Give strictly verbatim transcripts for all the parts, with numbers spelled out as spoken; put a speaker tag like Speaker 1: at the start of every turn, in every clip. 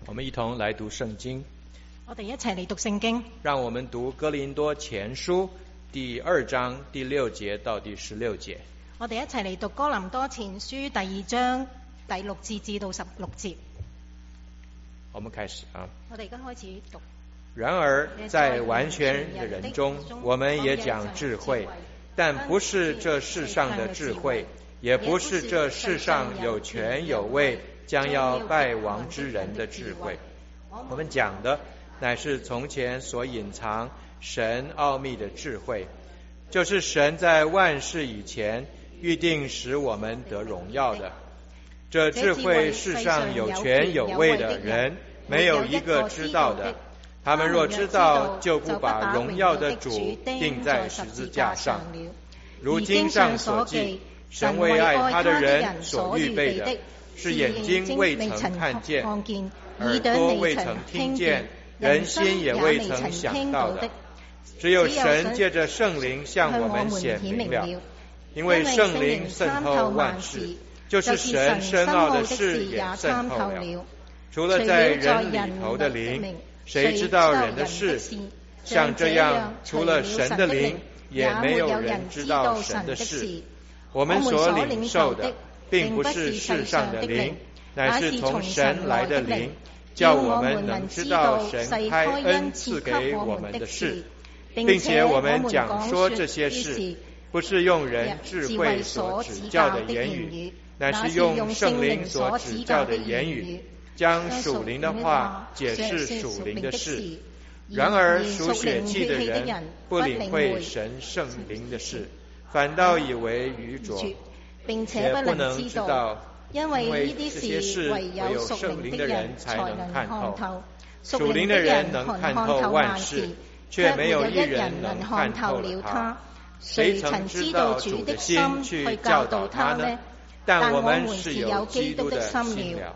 Speaker 1: 我们一同来讀聖經。
Speaker 2: 我哋一齊嚟讀聖經。
Speaker 1: 讓我們讀哥林多前書第二章第六節到第十六節。
Speaker 2: 我哋一齊嚟讀哥林多前書第二章第六節至到十六節。
Speaker 1: 我們開始啊。
Speaker 2: 我哋而家開始讀。
Speaker 1: 然而在完全的人中，我們也講智慧，但不是這世上的智慧，也不是這世上有權有位將要敗亡之人的智慧。我們講的乃是從前所隱藏神奧秘的智慧，就是神在萬事以前預定使我們得榮耀的。這智慧世上有權有位的人沒有一個知道的，他們若知道，就不把榮耀的主釘在十字架上。如經上所記，神為愛他的人所預備的，是眼睛未曾看見，耳朵未曾聽見，人心也未曾想到的，只有神借着聖靈向我們顯明了。因為聖靈滲透萬事，就是神深奧的事也滲透了。除了在人裏頭的靈，誰知道人的事？像這樣，除了神的靈，也沒有人知道神的事。我們所領受的並不是世上的靈，乃是從神來的靈，叫我們能知道神開恩賜給我們的事，並且我們講說這些事，不是用人智慧所指教的言語，乃是用聖靈所指教的言語，將屬靈的話解釋屬靈的事。然而屬血氣的人不領會神聖靈的事，反倒以為愚拙，並且不能知道，因為這些事唯有屬靈的人才能看透。屬靈的人能看透萬事，卻沒有一人能看透了他。誰曾知道主的心去教導他呢？但我們是有基督的心了。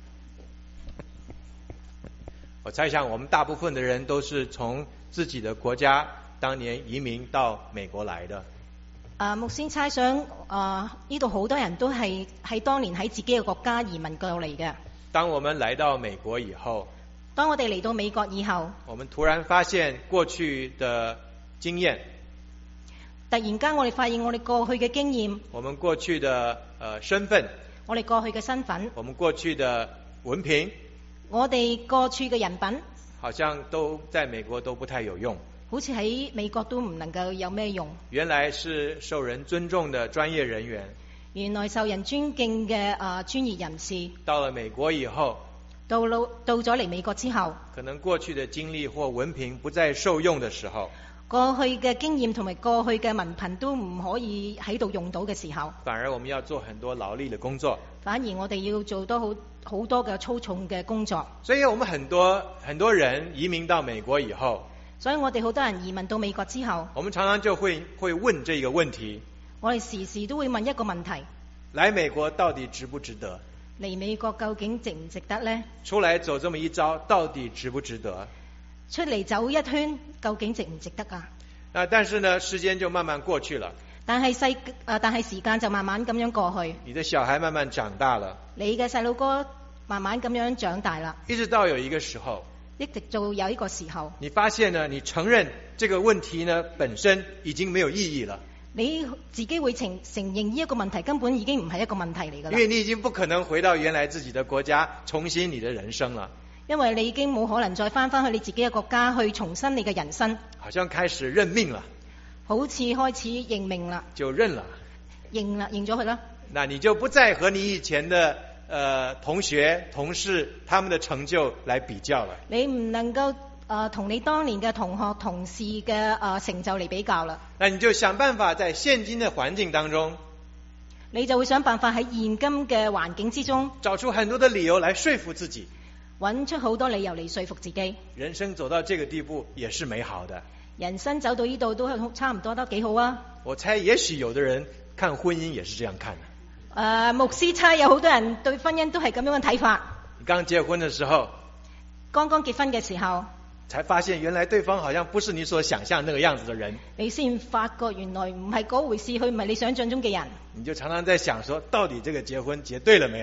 Speaker 1: 我猜想我們大部分的人都是從自己的國家當年移民到美國來的。
Speaker 2: 啊，牧師猜想啊，呢度好多人都係喺當年喺自己嘅國家移民過嚟嘅。
Speaker 1: 當我們來到美國以後，
Speaker 2: 當我哋嚟到美國以後，
Speaker 1: 我們突然發現過去的經驗，
Speaker 2: 突然間我哋發現我哋過去嘅經驗，
Speaker 1: 我們過去的呃身份，
Speaker 2: 我哋過去嘅身份，
Speaker 1: 我們過去的文憑，
Speaker 2: 我哋過去嘅人品，
Speaker 1: 好像都在美國都不太有用，
Speaker 2: 好似喺美國都唔能夠有咩用。
Speaker 1: 原來是受人尊重的專業人員，
Speaker 2: 原來受人尊敬嘅啊專業人士，
Speaker 1: 到了美國以後，
Speaker 2: 到到到咗嚟美國之後，
Speaker 1: 可能過去的經歷或文憑不再受用的時候，
Speaker 2: 過去嘅經驗同埋過去嘅文憑都唔可以喺度用到嘅時候，
Speaker 1: 反而我們要做很多勞力的工作，
Speaker 2: 反而我哋要做多好好多嘅粗重嘅工作。
Speaker 1: 所以我們很多很多人移民到美國以後，
Speaker 2: 所以我哋好多人移民到美國之後，
Speaker 1: 我們常常就會會問這個問題，
Speaker 2: 我哋時時都會問一個問題：
Speaker 1: 來美國到底值不值得？
Speaker 2: 嚟美國究竟值唔值得呢？
Speaker 1: 出來走這麼一遭，到底值不值得？
Speaker 2: 出嚟走一圈，究竟值唔值得啊？
Speaker 1: 那但是呢，時間就慢慢過去了。
Speaker 2: 但係細誒，但係時間就慢慢咁樣過去。
Speaker 1: 你的小孩慢慢長大了，
Speaker 2: 你嘅細路哥慢慢咁樣長大啦。
Speaker 1: 一直到有一個時候，
Speaker 2: 一直到有一個時候，
Speaker 1: 你發現呢，你承認這個問題呢本身已經沒有意義了。
Speaker 2: 你自己會承承認呢一個問題根本已經唔係一個問題嚟㗎啦。
Speaker 1: 因為你已經不可能回到原來自己的國家重新你的人生了。
Speaker 2: 因為你已經冇可能再翻返去你自己嘅國家去重新你嘅人生。
Speaker 1: 好像開始認命了，
Speaker 2: 好似開始認命啦，
Speaker 1: 就認了，
Speaker 2: 認啦，認咗佢啦。
Speaker 1: 那你就不再和你以前的呃同學同事他們的成就來比較了。
Speaker 2: 你唔能夠呃同你當年嘅同學同事嘅呃成就嚟比較啦。
Speaker 1: 那你就想辦法在現今的環境當中，
Speaker 2: 你就會想辦法喺現今嘅環境之中
Speaker 1: 找出很多的理由來說服自己，
Speaker 2: 揾出好多理由嚟說服自己。
Speaker 1: 人生走到這個地步也是美好的。
Speaker 2: 人生走到呢度都係差唔多都幾好啊。
Speaker 1: 我猜也許有的人看婚姻也是這樣看的。
Speaker 2: 呃，牧師猜有好多人對婚姻都係咁樣嘅睇法。
Speaker 1: 你剛結婚的時候，
Speaker 2: 剛剛結婚嘅時候，
Speaker 1: 才發現原來對方好像不是你所想象那個樣子的人。
Speaker 2: 你先發覺原來唔係嗰回事，佢唔係你想象中嘅人。
Speaker 1: 你就常常在想說，到底這個結婚結對了沒有？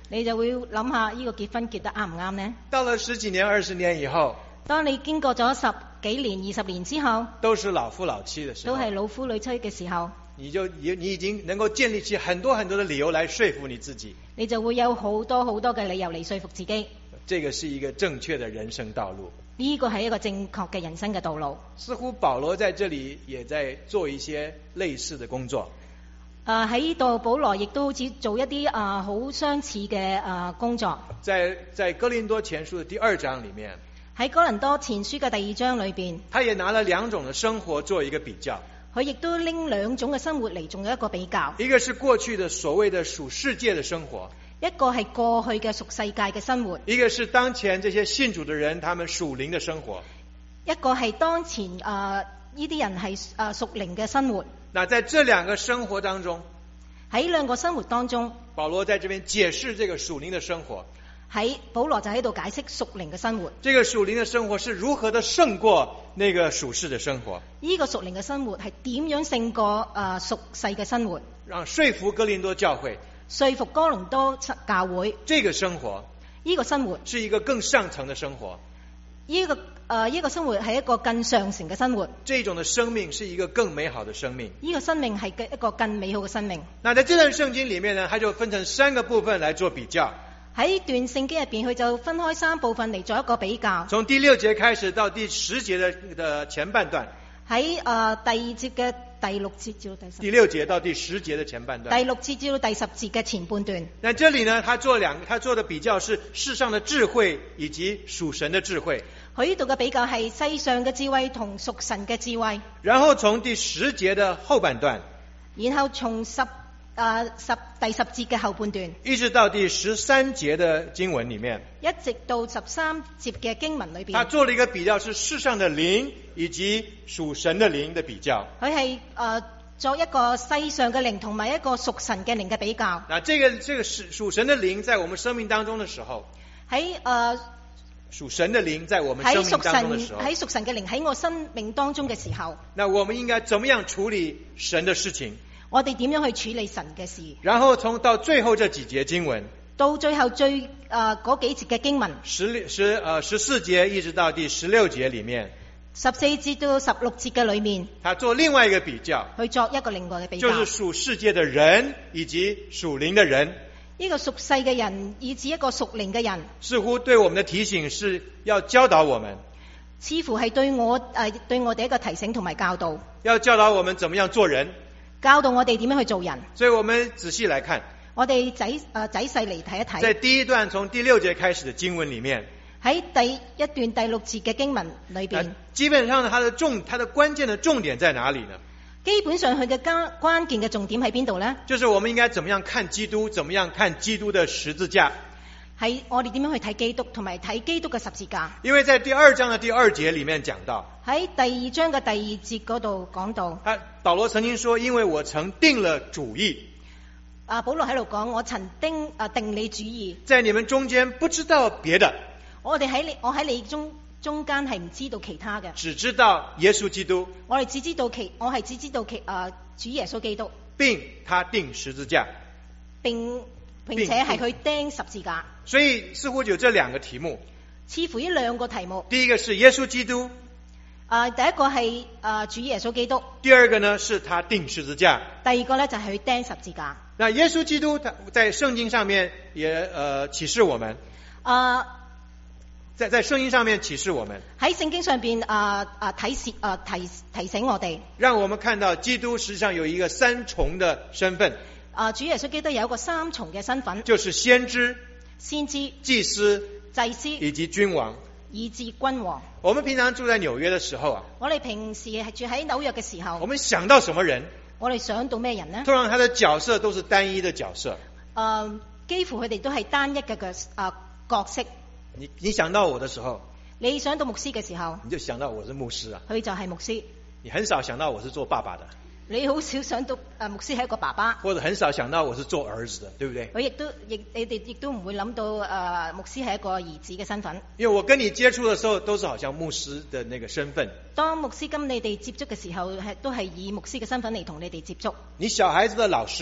Speaker 2: 你就會諗下呢個結婚結得啱唔啱呢？
Speaker 1: 到了十幾年、二十年以後，
Speaker 2: 當你經過咗十幾年、二十年之後，
Speaker 1: 都是老夫老妻的時候，
Speaker 2: 都係老夫老妻嘅時候，
Speaker 1: 你就你已經能夠建立起很多很多的理由來說服你自己，
Speaker 2: 你就會有好多好多嘅理由嚟說服自己。
Speaker 1: 這個是一個正確的人生道路。
Speaker 2: 呢個係一個正確嘅人生嘅道路。
Speaker 1: 似乎保羅在這裡也在做一些類似的工作。
Speaker 2: 誒喺呢度，保羅亦都好似做一啲啊好相似嘅啊工作。
Speaker 1: 在在哥林多前書的第二章裡面，
Speaker 2: 喺哥林多前書嘅第二章裏邊，
Speaker 1: 他也拿了兩種的生活做一個比較。
Speaker 2: 佢亦都拎兩種嘅生活嚟做一個比較。
Speaker 1: 一個是過去的所謂的屬世界的生活，
Speaker 2: 一個係過去嘅屬世界嘅生活，
Speaker 1: 一個是當前這些信主的人他們屬靈的生活。
Speaker 2: 一個係當前誒呢啲人係誒屬靈嘅生活。
Speaker 1: 那在這兩個生活當中，
Speaker 2: 喺兩個生活當中，
Speaker 1: 保羅在這邊解釋這個屬靈的生活。
Speaker 2: 喺保羅就喺度解釋屬靈嘅生活。
Speaker 1: 這個屬靈的生活是如何的勝過那個屬世的生活？
Speaker 2: 呢個屬靈嘅生活係點樣勝過誒屬世嘅生活？
Speaker 1: 讓說服哥林多教會，
Speaker 2: 說服哥林多教會，
Speaker 1: 這個生活，
Speaker 2: 呢個生活
Speaker 1: 是一個更上層的生活。
Speaker 2: 呢個誒呢個生活係一個更上層嘅生活。
Speaker 1: 這種的生命是一個更美好的生命。
Speaker 2: 呢個生命係一個更美好嘅生命。
Speaker 1: 那在這段聖經裡面呢，它就分成三個部分來做比較。
Speaker 2: 喺段聖經入邊，佢就分開三部分嚟做一個比較。
Speaker 1: 從第六節開始到第十節的的前半段。
Speaker 2: 喺誒、呃、第二節嘅第六節至到第十。
Speaker 1: 第六節到第十節的前半段。
Speaker 2: 第六節至到第十節嘅前半段。
Speaker 1: 那這裡呢，他做兩，他做的比較是世上的智慧以及屬神的智慧。
Speaker 2: 佢呢度嘅比較係世上嘅智慧同屬神嘅智慧。
Speaker 1: 然後從第十節的後半段。
Speaker 2: 然後從十。誒、呃、十第十節嘅後半段，
Speaker 1: 一直到第十三節的經文裡面，
Speaker 2: 一直到十三節嘅經文裏邊，
Speaker 1: 他做了一個比較，是世上的靈以及屬神的靈的比較。
Speaker 2: 佢係誒作一個世上嘅靈同埋一個屬神嘅靈嘅比較。
Speaker 1: 那這個這個屬屬神的靈在我們生命當中的時候，
Speaker 2: 喺誒
Speaker 1: 屬神的靈在我們生命當中的時候，
Speaker 2: 喺屬神嘅靈喺我生命當中嘅時候，
Speaker 1: 那我們應該怎麼樣處理神的事情？
Speaker 2: 我哋點樣去處理神嘅事？然
Speaker 1: 後從到最後這幾節經文，
Speaker 2: 到最後最誒嗰、呃、幾節嘅經文，
Speaker 1: 十十誒十四節一直到第十六節裡面，
Speaker 2: 十四節到十六節嘅裡面，
Speaker 1: 他做另外一個比較，
Speaker 2: 去作一個另外嘅比較，
Speaker 1: 就是屬世界的人以及屬靈的人。
Speaker 2: 呢個屬世嘅人以至一個屬靈嘅人，
Speaker 1: 似乎對我們的提醒是要教導我們，
Speaker 2: 似乎係對我誒、呃、對我哋一個提醒同埋教導，
Speaker 1: 要教導我們怎麼樣做人。
Speaker 2: 教導我哋點樣去做人，
Speaker 1: 所以我們仔細來看，
Speaker 2: 我哋仔誒、呃、仔細嚟睇一睇。
Speaker 1: 在第一段從第六節開始的經文裡面，
Speaker 2: 喺第一段第六節嘅經文裏邊，
Speaker 1: 基本上它的重，它的關鍵的重點在哪裡呢？
Speaker 2: 基本上佢嘅關關鍵嘅重點喺邊度呢？
Speaker 1: 就是我們應該怎麼樣看基督，怎麼樣看基督的十字架。
Speaker 2: 係我哋點樣去睇基督，同埋睇基督嘅十字架。
Speaker 1: 因為在第二章的第二節裡面講到，
Speaker 2: 喺第二章嘅第二節嗰度講到，
Speaker 1: 他保羅曾經說，因為我曾定了主意。
Speaker 2: 啊，保羅喺度講，我曾定啊定你主意，
Speaker 1: 在你們中間不知道別的。
Speaker 2: 我哋喺你，我喺你中中間係唔知道其他嘅，
Speaker 1: 只知道耶穌基督。
Speaker 2: 我哋只知道其，我係只知道其啊主耶穌基督，
Speaker 1: 並他釘十字架，
Speaker 2: 並並且係去釘十字架。
Speaker 1: 所以似乎有這兩個題目，
Speaker 2: 似乎呢兩個題目，
Speaker 1: 第一個是耶穌基督，
Speaker 2: 啊第一個係啊主耶穌基督，
Speaker 1: 第二個呢是他釘十字架，
Speaker 2: 第二個呢就係去釘十字架。
Speaker 1: 那耶穌基督他在聖經上面也呃啟示我們，
Speaker 2: 啊
Speaker 1: 在在聖經上面啟示我們，
Speaker 2: 喺聖經上邊啊啊提示啊提提醒我哋，
Speaker 1: 讓我們看到基督實際上有一個三重的身份。
Speaker 2: 啊主耶穌基督有一個三重嘅身份，
Speaker 1: 就是先知、
Speaker 2: 先知、
Speaker 1: 祭司、
Speaker 2: 祭司
Speaker 1: 以及君王，
Speaker 2: 以至君王。
Speaker 1: 我們平常住在紐約的時候啊，
Speaker 2: 我哋平時係住喺紐約嘅時候，
Speaker 1: 我們想到什麼人？
Speaker 2: 我哋想到咩人呢？
Speaker 1: 通常他的角色都是單一的角色。
Speaker 2: 誒，幾乎佢哋都係單一嘅嘅啊角色。
Speaker 1: 你你想到我的時候，
Speaker 2: 你想到牧師嘅時候，
Speaker 1: 你就想到我是牧師啊。
Speaker 2: 佢就係牧師。
Speaker 1: 你很少想到我是做爸爸的。
Speaker 2: 你好少想到誒牧師係一個爸爸，
Speaker 1: 或者很少想到我是做兒子的，對不對？
Speaker 2: 佢亦都亦你哋亦都唔會諗到誒牧師係一個兒子嘅身份。
Speaker 1: 因為我跟你接觸的時候，都是好像牧師的那個身份。
Speaker 2: 當牧師跟你哋接觸嘅時候，係都係以牧師嘅身份嚟同你哋接觸。
Speaker 1: 你小孩子的老師，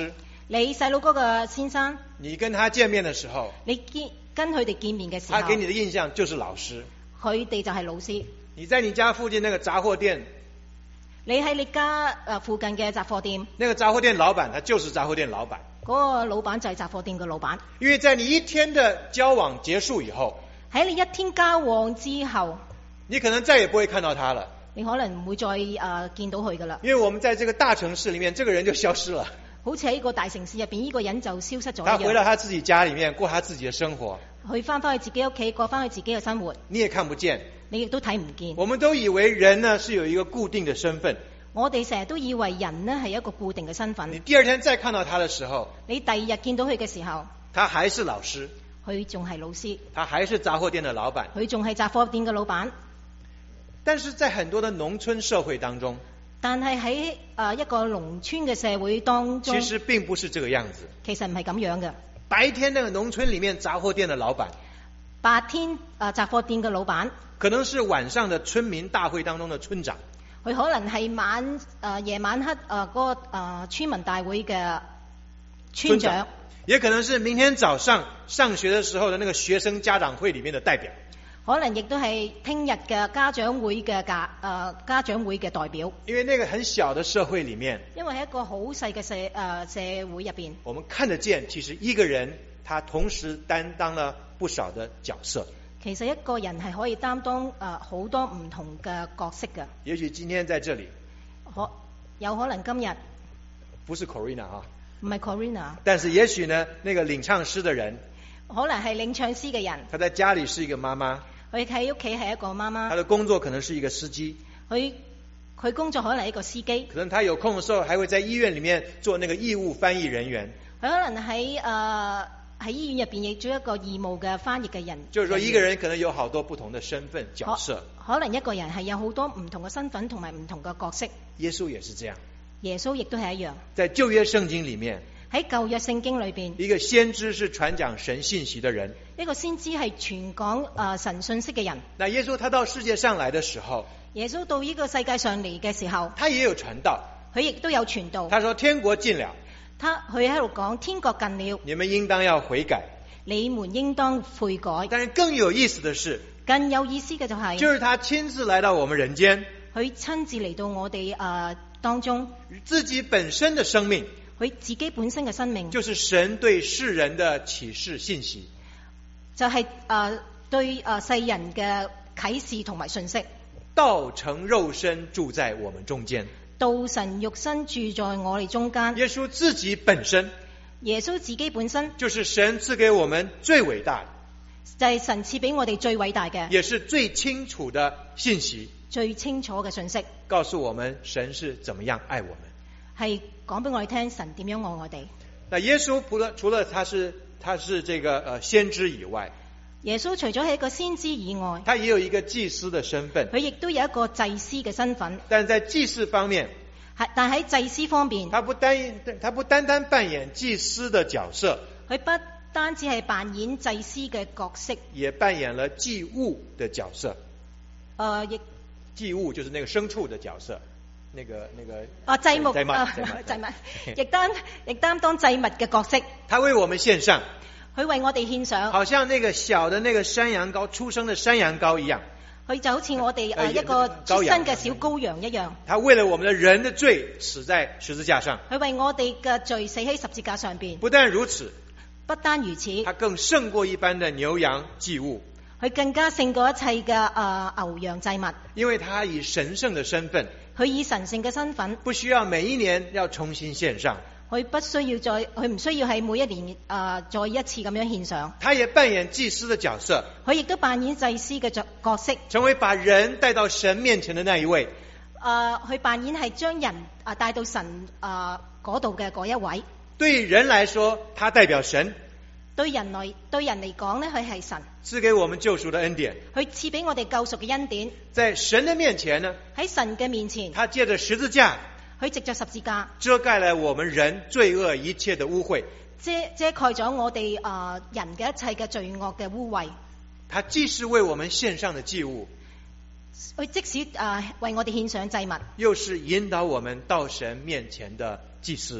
Speaker 2: 你細佬哥嘅先生，
Speaker 1: 你跟他見面的時候，
Speaker 2: 你見跟佢哋見面嘅時候，
Speaker 1: 他給你的印象就是老師。
Speaker 2: 佢哋就係老師。
Speaker 1: 你在你家附近那個雜貨店，
Speaker 2: 你喺你家誒附近嘅雜貨店，
Speaker 1: 那個雜貨店老闆他就是雜貨店老闆，
Speaker 2: 嗰個老闆就係雜貨店嘅老闆。
Speaker 1: 因為在你一天的交往結束以後，
Speaker 2: 喺你一天交往之後，
Speaker 1: 你可能再也不會看到他了。
Speaker 2: 你可能唔會再誒、呃、見到佢噶啦。
Speaker 1: 因為我們在這個大城市裏面，這個人就消失了。
Speaker 2: 好似喺個大城市入邊，呢、這個人就消失咗一樣。
Speaker 1: 他回到他自己家裏面過他自己的生活，
Speaker 2: 佢翻返去自己屋企過翻去自己嘅生活，
Speaker 1: 你也看不見，
Speaker 2: 你亦都睇唔見。
Speaker 1: 我們都以為人呢是有一個固定的身份，
Speaker 2: 我哋成日都以為人呢係一個固定嘅身份。
Speaker 1: 你第二天再看到他的時候，
Speaker 2: 你第二日見到佢嘅時候，
Speaker 1: 他還是老師，
Speaker 2: 佢仲係老師，
Speaker 1: 他還是雜貨店的老闆，
Speaker 2: 佢仲係雜貨店嘅老闆。
Speaker 1: 但是在很多的農村社會當中，
Speaker 2: 但係喺誒一個農村嘅社會當中，
Speaker 1: 其實並不是這個樣子。
Speaker 2: 其實唔係咁樣嘅。
Speaker 1: 白天那個農村裏面雜貨店的老闆，
Speaker 2: 白天誒、呃、雜貨店嘅老闆，
Speaker 1: 可能是晚上的村民大會當中的村長，
Speaker 2: 佢可能係晚誒、呃、夜晚黑誒嗰、呃那個誒、呃、村民大會嘅村長，村長
Speaker 1: 也可能是明天早上上學的時候的那個學生家長會裏面的代表，
Speaker 2: 可能亦都係聽日嘅家長會嘅家誒家長會嘅代表。
Speaker 1: 因為那個很小的社會裏面，
Speaker 2: 因為喺一個好細嘅社誒、呃、社會入邊，
Speaker 1: 我們看得見，其實一個人他同時擔當了不少的角色。
Speaker 2: 其實一個人係可以擔當誒好、呃、多唔同嘅角色嘅。
Speaker 1: 也許今天在這裏，
Speaker 2: 可有可能今日
Speaker 1: 不是 Corina 啊，
Speaker 2: 唔係 Corina，
Speaker 1: 但是也許呢，那個領唱詩的人，
Speaker 2: 可能係領唱詩嘅人，
Speaker 1: 他在家裏是一個媽媽，
Speaker 2: 佢喺屋企係一個媽媽，
Speaker 1: 他的工作可能是一個司機，
Speaker 2: 佢佢工作可能係一個司機，
Speaker 1: 可能他有空的時候還會在醫院裏面做那個義務翻譯人員，
Speaker 2: 佢可能喺誒喺醫院入邊亦做一個義務嘅翻譯嘅人。
Speaker 1: 就是說一個人可能有好多不同的身份角色，
Speaker 2: 可，可能一個人係有好多唔同嘅身份同埋唔同嘅角色。
Speaker 1: 耶穌也是這樣，
Speaker 2: 耶穌亦都係一樣。
Speaker 1: 在舊約聖經裏面，
Speaker 2: 喺舊約聖經裏邊，
Speaker 1: 一個先知是傳講神信息的人，
Speaker 2: 一個先知係傳講誒神信息嘅人。
Speaker 1: 那耶穌他到世界上來的時候，
Speaker 2: 耶穌到呢個世界上嚟嘅時候，
Speaker 1: 他也有傳道，
Speaker 2: 佢亦都有傳道。
Speaker 1: 他說天國近了，
Speaker 2: 他佢喺度講天國近了，
Speaker 1: 你們應當要悔改，
Speaker 2: 你們應當悔改。
Speaker 1: 但是更有意思的是，
Speaker 2: 更有意思嘅就係、是，
Speaker 1: 就是他親自來到我們人間，
Speaker 2: 佢親自嚟到我哋誒、呃、當中，
Speaker 1: 自己本身的生命，
Speaker 2: 佢自己本身嘅生命，
Speaker 1: 就是神對世人的啟示信息，
Speaker 2: 就係、是、誒、呃、對誒、呃、世人嘅啟示同埋信息。
Speaker 1: 道成肉身住在我們中間，
Speaker 2: 道神肉身住在我哋中間。
Speaker 1: 耶穌自己本身，
Speaker 2: 耶穌自己本身
Speaker 1: 就是神賜給我們最偉大的，
Speaker 2: 就係、是、神賜俾我哋最偉大嘅，
Speaker 1: 也是最清楚的信息，
Speaker 2: 最清楚嘅信息，
Speaker 1: 告訴我們神是怎麼樣愛我們，
Speaker 2: 係講俾我哋聽神點樣愛我哋。
Speaker 1: 那耶穌除了除了他是他是這個呃先知以外，
Speaker 2: 耶穌除咗係一個先知以外，
Speaker 1: 他也有一個祭司的身份，
Speaker 2: 佢亦都有一個祭司嘅身份。
Speaker 1: 但在祭祀方面，
Speaker 2: 係但喺祭司方面，
Speaker 1: 他不單他不單單扮演祭司的角色，
Speaker 2: 佢不單止係扮演祭司嘅角色，
Speaker 1: 也扮演了祭物的角色。
Speaker 2: 呃，亦
Speaker 1: 祭物就是那個牲畜的角色，那個那個
Speaker 2: 啊祭物
Speaker 1: 祭物
Speaker 2: 啊
Speaker 1: 祭物
Speaker 2: 祭物，亦擔亦擔當祭物嘅角色。
Speaker 1: 他為我們獻上，
Speaker 2: 佢為我哋獻上，
Speaker 1: 好像那個小的那個山羊羔出生的山羊羔一樣，
Speaker 2: 佢就好似我哋誒、
Speaker 1: 呃、
Speaker 2: 一個出生嘅小羔羊一樣。
Speaker 1: 他為了我們的人的罪死在十字架上，
Speaker 2: 佢為我哋嘅罪死喺十字架上邊。
Speaker 1: 不但如此，
Speaker 2: 不單如此，
Speaker 1: 他更勝過一般的牛羊祭物，
Speaker 2: 佢更加勝過一切嘅誒、呃、牛羊祭物，
Speaker 1: 因為他以神聖的身份，
Speaker 2: 佢以神聖嘅身份，
Speaker 1: 不需要每一年要重新獻上，
Speaker 2: 佢不需要再，佢唔需要喺每一年誒、呃、再一次咁樣獻上。
Speaker 1: 他也扮演祭司的角色，
Speaker 2: 佢亦都扮演祭司嘅角色，
Speaker 1: 成為把人帶到神面前的那一位。
Speaker 2: 誒、呃，佢扮演係將人啊帶到神誒嗰度嘅嗰一位。
Speaker 1: 對人來說，他代表神；
Speaker 2: 對人來對人嚟講呢，佢係神，
Speaker 1: 賜給我們救贖的恩典。
Speaker 2: 佢賜俾我哋救贖嘅恩典。
Speaker 1: 在神的面前呢，
Speaker 2: 喺神嘅面前，
Speaker 1: 他借着十字架，
Speaker 2: 佢藉着十字架
Speaker 1: 遮蓋了我們人罪惡一切的污穢，
Speaker 2: 遮遮蓋咗我哋誒、呃、人嘅一切嘅罪惡嘅污穢。
Speaker 1: 他既是為我們獻上的祭物，
Speaker 2: 佢即使誒、呃、為我哋獻上祭物，
Speaker 1: 又是引導我們到神面前的祭司。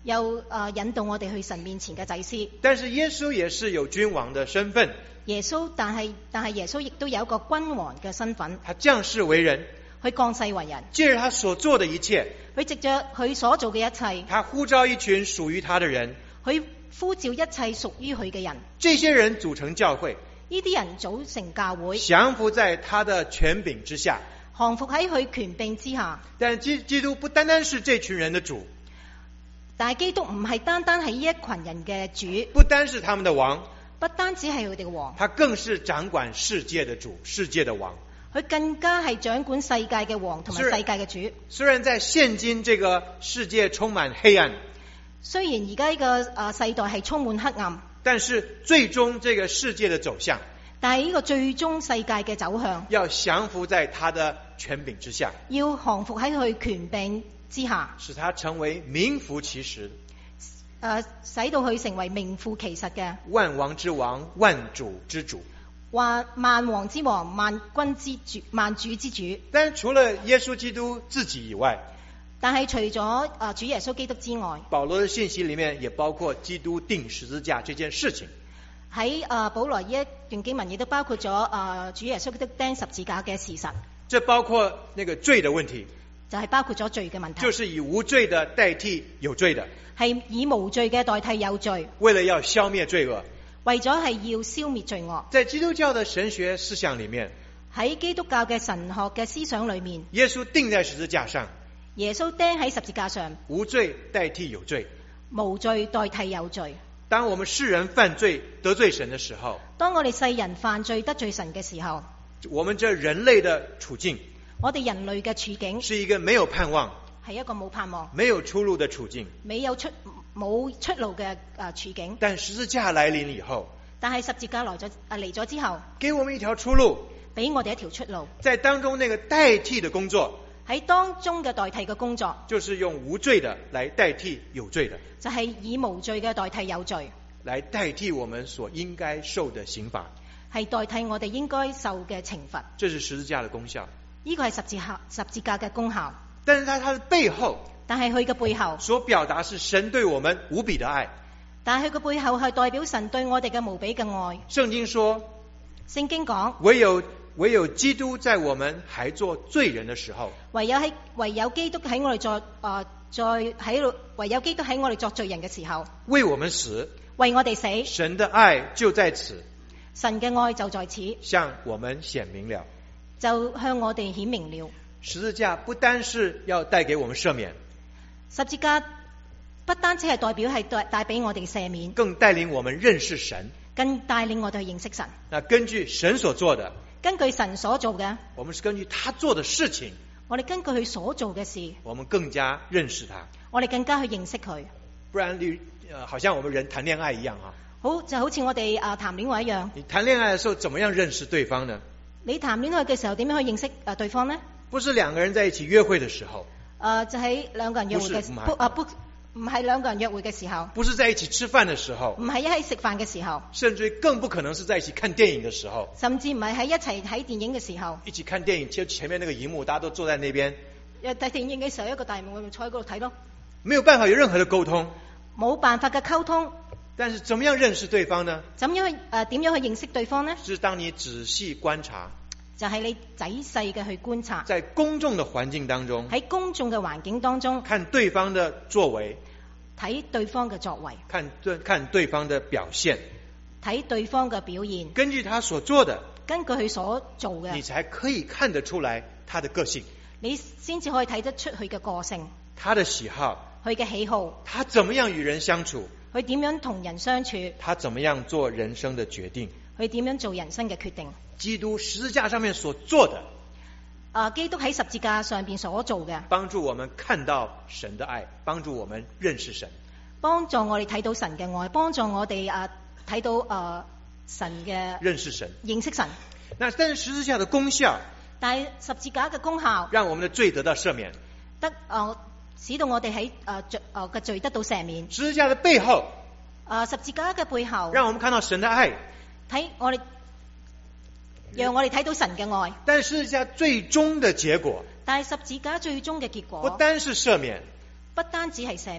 Speaker 2: 又誒引導我哋去神面前嘅祭司。
Speaker 1: 但是耶穌也是有君王的身份，
Speaker 2: 耶穌但係但係耶穌亦都有一個君王嘅身份，
Speaker 1: 他降世為人，
Speaker 2: 去降世為人，
Speaker 1: 借着他所做的一切，
Speaker 2: 佢藉着佢所做嘅一切，
Speaker 1: 他呼召一群屬於他的人，
Speaker 2: 佢呼召一切屬於佢嘅人，
Speaker 1: 這些人組成教會，
Speaker 2: 呢啲人組成教會，
Speaker 1: 降服在他的權柄之下，
Speaker 2: 降服喺佢權柄之下。
Speaker 1: 但基基督不單單是這群人的主，
Speaker 2: 但係基督唔係單單係呢一群人嘅主，
Speaker 1: 不單是他們的王，
Speaker 2: 不單止係佢哋嘅王，
Speaker 1: 他更是掌管世界的主，世界的王。
Speaker 2: 佢更加係掌管世界嘅王同埋世界嘅主。
Speaker 1: 雖然在現今這個世界充滿黑暗，
Speaker 2: 雖然而家呢個誒世代係充滿黑暗，
Speaker 1: 但是最終這個世界的走向，
Speaker 2: 但係呢個最終世界嘅走向，
Speaker 1: 要降服在他的權柄之下，
Speaker 2: 要降服喺佢權柄之下，
Speaker 1: 使他成為名副其實，
Speaker 2: 誒使到佢成為名副其實嘅
Speaker 1: 萬王之王，萬主之主。
Speaker 2: 話萬王之王，萬君之主，萬主之主。
Speaker 1: 但除了耶穌基督自己以外，
Speaker 2: 但係除咗誒主耶穌基督之外，
Speaker 1: 保羅的信息裏面也包括基督釘十字架這件事情。
Speaker 2: 喺誒保羅呢一段經文亦都包括咗誒主耶穌基督釘十字架嘅事實。
Speaker 1: 這包括那個罪的問題，
Speaker 2: 就係包括咗罪嘅問題，
Speaker 1: 就是以無罪的代替有罪的，
Speaker 2: 係以無罪嘅代替有罪，
Speaker 1: 為了要消滅罪惡。
Speaker 2: 為咗係要消滅罪惡。
Speaker 1: 在基督教的神學思想裏面，
Speaker 2: 喺基督教嘅神學嘅思想裏面，
Speaker 1: 耶穌釘在十字架上，
Speaker 2: 耶穌釘喺十字架上，
Speaker 1: 無罪代替有罪，
Speaker 2: 無罪代替有罪。
Speaker 1: 當我們世人犯罪得罪神的時候，
Speaker 2: 當我哋世人犯罪得罪神嘅時候，
Speaker 1: 我們這人類的處境，
Speaker 2: 我哋人類嘅處境
Speaker 1: 是一個沒有盼望、
Speaker 2: 係一個冇盼望、
Speaker 1: 沒有出路的處境，
Speaker 2: 沒有出冇出路嘅誒處境。
Speaker 1: 但十字架來臨以後，
Speaker 2: 但係十字架來咗啊嚟咗之後，
Speaker 1: 給我們一條出路，
Speaker 2: 俾我哋一條出路。
Speaker 1: 在當中那個代替的工作，
Speaker 2: 喺當中嘅代替嘅工作，
Speaker 1: 就是用無罪的來代替有罪的，
Speaker 2: 就係以無罪嘅代替有罪，
Speaker 1: 來代替我們所應該受的刑罰，
Speaker 2: 係代替我哋應該受嘅懲罰。
Speaker 1: 這是十字架的功效。
Speaker 2: 呢個係十字架十字架嘅功效。
Speaker 1: 但是它它的背後，
Speaker 2: 但係佢嘅背後
Speaker 1: 所表達是神對我們無比的愛。
Speaker 2: 但係佢嘅背後係代表神對我哋嘅無比嘅愛。
Speaker 1: 聖經說，
Speaker 2: 聖經講，
Speaker 1: 唯有唯有基督在我們還做罪人的時候，
Speaker 2: 唯有喺唯有基督喺我哋作誒在喺度，唯有基督喺我哋作罪人嘅時候，
Speaker 1: 為我們死，
Speaker 2: 為我哋死，
Speaker 1: 神的愛就在此，
Speaker 2: 神嘅愛就在此，
Speaker 1: 向我們顯明了，
Speaker 2: 就向我哋顯明了。
Speaker 1: 十字架不單是要帶給我們赦免，
Speaker 2: 十字架不單止係代表係帶帶俾我哋赦免，
Speaker 1: 更帶領我們認識神，
Speaker 2: 更帶領我哋去認識神。
Speaker 1: 那根據神所做的，
Speaker 2: 根據神所做嘅，
Speaker 1: 我們是根據他做的事情，
Speaker 2: 我哋根據佢所做嘅事，
Speaker 1: 我們更加認識他。
Speaker 2: 我哋更加去認識佢。
Speaker 1: 不然你，呃，好像我們人談戀愛一樣哈。
Speaker 2: 好就好似我哋啊談戀愛一樣。
Speaker 1: 你談戀愛的時候，怎麼樣認識對方呢？
Speaker 2: 你談戀愛嘅時候，點樣去認識啊對方呢？
Speaker 1: 不是兩個人在一起約會的時候，
Speaker 2: 誒就喺兩個人約會嘅時候，啊不唔係兩個人約會嘅時候，
Speaker 1: 不是在一起吃飯的時候，
Speaker 2: 唔係一齊食飯嘅時候，
Speaker 1: 甚至更不可能是在一起看電影的時候，
Speaker 2: 甚至唔係喺一齊睇電影嘅時候。
Speaker 1: 一起看電影，就前面那個熒幕，大家都坐在那邊。
Speaker 2: 誒睇電影嘅時候，一個大幕我哋坐喺嗰度睇咯，
Speaker 1: 沒有辦法有任何的溝通，
Speaker 2: 冇辦法嘅溝通。
Speaker 1: 但是怎麼樣認識對方呢？
Speaker 2: 怎樣去誒點樣去認識對方呢？
Speaker 1: 是當你仔細觀察，
Speaker 2: 就係你仔細嘅去觀察，
Speaker 1: 在公眾的環境當中，
Speaker 2: 喺公眾嘅環境當中，
Speaker 1: 看對方的作為，
Speaker 2: 睇對方嘅作為，
Speaker 1: 看對看對方的表現，
Speaker 2: 睇對方嘅表現，
Speaker 1: 根據他所做的，
Speaker 2: 根據佢所做嘅，
Speaker 1: 你才可以看得出來他的個性，
Speaker 2: 你先至可以睇得出佢嘅個性，
Speaker 1: 他的喜好，
Speaker 2: 佢嘅喜好，
Speaker 1: 他怎麼樣與人相處，
Speaker 2: 佢點樣同人相處，
Speaker 1: 他怎麼樣做人生的決定，
Speaker 2: 佢點樣做人生嘅決定。
Speaker 1: 基督十字架上面所做的，
Speaker 2: 啊，基督喺十字架上邊所做嘅，
Speaker 1: 幫助我們看到神的愛，幫助我們認識神，
Speaker 2: 幫助我哋睇到神嘅愛，幫助我哋啊睇到啊神嘅
Speaker 1: 認識神，
Speaker 2: 認識神。
Speaker 1: 那但是十字架的功效，
Speaker 2: 但係十字架嘅功效，
Speaker 1: 讓我們的罪得到赦免，
Speaker 2: 得啊使到我哋喺啊罪啊嘅罪得到赦免。
Speaker 1: 十字架的背後，
Speaker 2: 啊十字架嘅背後，
Speaker 1: 讓我們看到神的愛，
Speaker 2: 睇我哋。讓我哋睇到神嘅愛，
Speaker 1: 但十字架最終的結果，
Speaker 2: 但係十字架最終嘅結果，
Speaker 1: 不單是赦免，
Speaker 2: 不單止係赦免，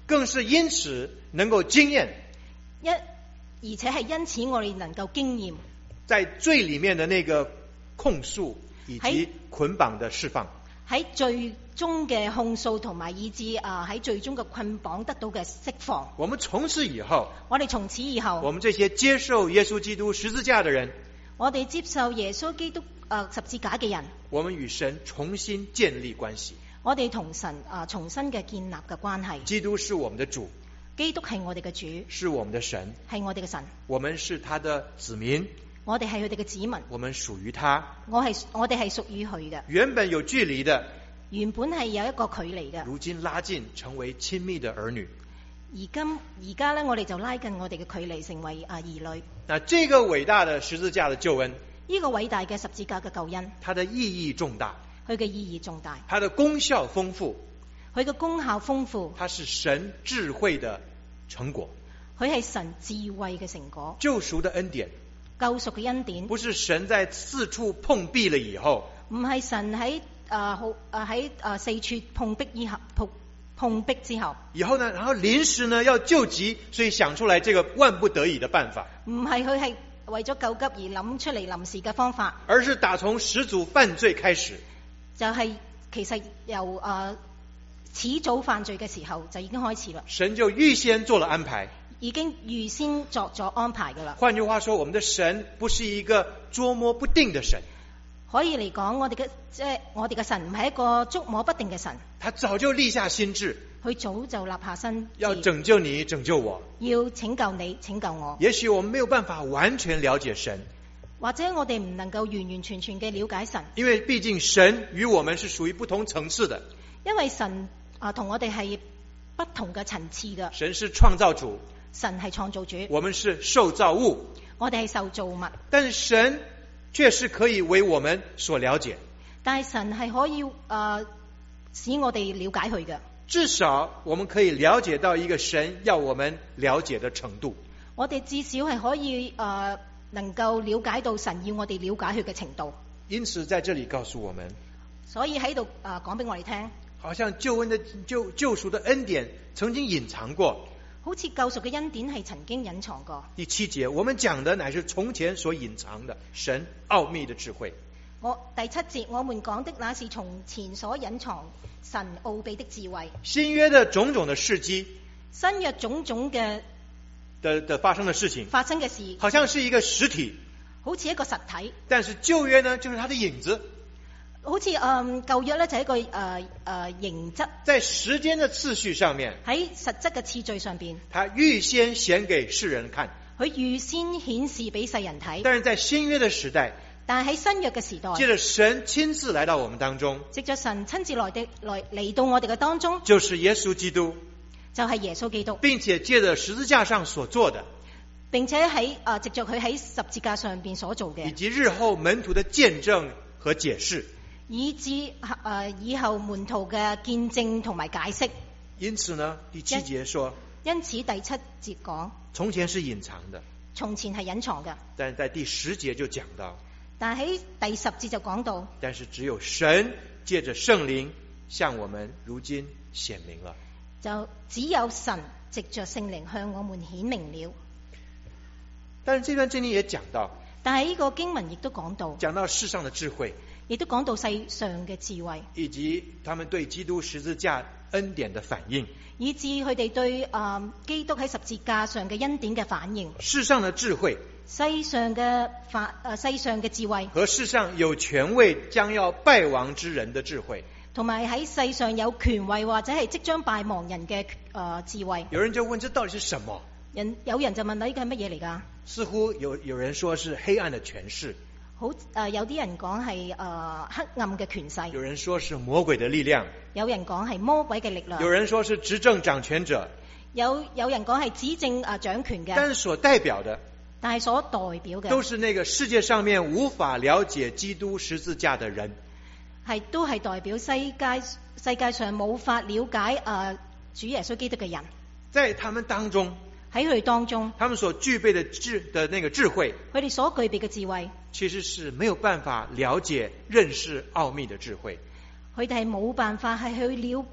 Speaker 1: 更是因此能夠經驗
Speaker 2: 一而且係因此我哋能夠經驗
Speaker 1: 在罪裡面的那個控訴以及捆綁的釋放，
Speaker 2: 喺最終嘅控訴同埋以致啊喺最終嘅捆綁得到嘅釋放。
Speaker 1: 我們從此以後，
Speaker 2: 我哋從此以後，
Speaker 1: 我們這些接受耶穌基督十字架的人，
Speaker 2: 我哋接受耶穌基督啊十字架嘅人，
Speaker 1: 我們與神重新建立關係。
Speaker 2: 我哋同神啊重新嘅建立嘅關係。
Speaker 1: 基督是我們的主，
Speaker 2: 基督係我哋嘅主，
Speaker 1: 是我們的神，
Speaker 2: 係我哋嘅神。
Speaker 1: 我們是他的子民，
Speaker 2: 我哋係佢哋嘅子民，
Speaker 1: 我們屬於他。
Speaker 2: 我係我哋係屬於佢嘅。
Speaker 1: 原本有距離的，
Speaker 2: 原本係有一個距離嘅，
Speaker 1: 如今拉近成為親密的兒女。
Speaker 2: 而今而家咧，我哋就拉近我哋嘅距離，成為啊兒女。
Speaker 1: 那這個偉大的十字架的救恩，
Speaker 2: 呢個偉大嘅十字架嘅救恩，
Speaker 1: 它的意義重大，
Speaker 2: 佢嘅意義重大，
Speaker 1: 它的功效豐富，
Speaker 2: 佢嘅功效豐富，
Speaker 1: 它是神智慧的成果，
Speaker 2: 佢係神智慧嘅成果。
Speaker 1: 救贖的恩典，
Speaker 2: 救贖嘅恩典，
Speaker 1: 不是神在四處碰壁了以後，
Speaker 2: 唔係神喺啊好啊喺啊四處碰壁以後碰碰壁之後，
Speaker 1: 以後呢，然後臨時呢要救急，所以想出來這個萬不得已的辦法。
Speaker 2: 唔係佢係為咗救急而諗出嚟臨時嘅方法，
Speaker 1: 而是打從始祖犯罪開始，
Speaker 2: 就係、是、其實由啊始祖犯罪嘅時候就已經開始啦。
Speaker 1: 神就預先做了安排，
Speaker 2: 已經預先作咗安排噶啦。
Speaker 1: 換句話說，我們的神不是一個捉摸不定的神。
Speaker 2: 可以嚟講，我哋嘅即係我哋嘅神唔係一個捉摸不定嘅神。
Speaker 1: 他早就立下心志，
Speaker 2: 佢早就立下心志，
Speaker 1: 要拯救你，拯救我，
Speaker 2: 要拯救你，拯救我。
Speaker 1: 也許我們沒有辦法完全了解神，
Speaker 2: 或者我哋唔能夠完完全全嘅了解神，
Speaker 1: 因為畢竟神與我們是屬於不同層次的。
Speaker 2: 因為神啊同我哋係不同嘅層次嘅。
Speaker 1: 神是創造主，
Speaker 2: 神係創造主，
Speaker 1: 我們是受造物，
Speaker 2: 我哋係受造物。
Speaker 1: 但是神卻是可以為我們所了解，
Speaker 2: 但係神係可以誒、呃、使我哋了解佢嘅。
Speaker 1: 至少我們可以了解到一個神要我們了解的程度。
Speaker 2: 我哋至少係可以誒、呃、能夠了解到神要我哋了解佢嘅程度。
Speaker 1: 因此在這裡告訴我們，
Speaker 2: 所以喺度誒講俾我哋聽，
Speaker 1: 好像救恩的救救贖的恩典曾經隱藏過，
Speaker 2: 好似救贖嘅恩典係曾經隱藏過。
Speaker 1: 第七節，我們講的乃是從前所隱藏的神奧秘的智慧。
Speaker 2: 我第七節，我們講的那是從前所隱藏神奧秘的智慧。
Speaker 1: 新約的種種的事蹟，
Speaker 2: 新約種種嘅
Speaker 1: 的的發生的事情，
Speaker 2: 發生嘅事，
Speaker 1: 好像是一個實體，
Speaker 2: 好似一個實體。
Speaker 1: 但是舊約呢，就是它的影子。
Speaker 2: 好似誒舊約咧就係一個誒誒形質，
Speaker 1: 在時間的次序上面，
Speaker 2: 喺實質嘅次序上邊，
Speaker 1: 它預先顯給世人看，
Speaker 2: 佢預先顯示俾世人睇。
Speaker 1: 但是在新約的時代，
Speaker 2: 但係喺新約嘅時代，
Speaker 1: 借着神親自來到我們當中，
Speaker 2: 藉着神親自來的來嚟到我哋嘅當中，
Speaker 1: 就是耶穌基督，
Speaker 2: 就係耶穌基督，
Speaker 1: 並且借着十字架上所做的，
Speaker 2: 並且喺誒藉着佢喺十字架上邊所做嘅，
Speaker 1: 以及日後門徒的見證和解釋，
Speaker 2: 以至誒、呃、以後門徒嘅見證同埋解釋。
Speaker 1: 因此呢，第七節說，
Speaker 2: 因此第七節講，
Speaker 1: 從前是隱藏的，
Speaker 2: 從前係隱藏嘅，
Speaker 1: 但是在第十節就講到，
Speaker 2: 但喺第十節就講到，
Speaker 1: 但是只有神借着聖靈向我們如今顯明了，
Speaker 2: 就只有神藉着聖靈向我們顯明了。
Speaker 1: 但是這段經歷也講到，
Speaker 2: 但係呢個經文亦都講到，
Speaker 1: 講到世上的智慧，
Speaker 2: 亦都講到世上嘅智慧，
Speaker 1: 以及他們對基督十字架恩典的反應，
Speaker 2: 以致佢哋對誒、呃、基督喺十字架上嘅恩典嘅反應。
Speaker 1: 世上的智慧，
Speaker 2: 世上嘅法誒世上嘅智慧，
Speaker 1: 和世上有權位將要敗亡之人的智慧，
Speaker 2: 同埋喺世上有權位或者係即將敗亡人嘅誒、呃、智慧。
Speaker 1: 有人就問：這到底是什麼？
Speaker 2: 人有人就問：呢個係乜嘢嚟㗎？
Speaker 1: 似乎有有人說是黑暗的權勢，
Speaker 2: 好誒、呃，有啲人講係誒黑暗嘅權勢，
Speaker 1: 有人說是魔鬼的力量，
Speaker 2: 有人講係魔鬼嘅力量，
Speaker 1: 有人說是執政掌權者，
Speaker 2: 有有人講係指政誒、呃、掌權嘅，
Speaker 1: 但是所代表的，
Speaker 2: 但係所代表嘅
Speaker 1: 都是那個世界上面無法了解基督十字架的人，
Speaker 2: 係都係代表世界世界上冇法了解誒、呃、主耶穌基督嘅人，
Speaker 1: 在他們當中，
Speaker 2: 喺佢哋當中，
Speaker 1: 他們所具備的智的那個智慧，
Speaker 2: 佢哋所具備嘅智慧，
Speaker 1: 其實是沒有辦法了解認識奧秘的智慧。
Speaker 2: 佢哋係冇辦法係去了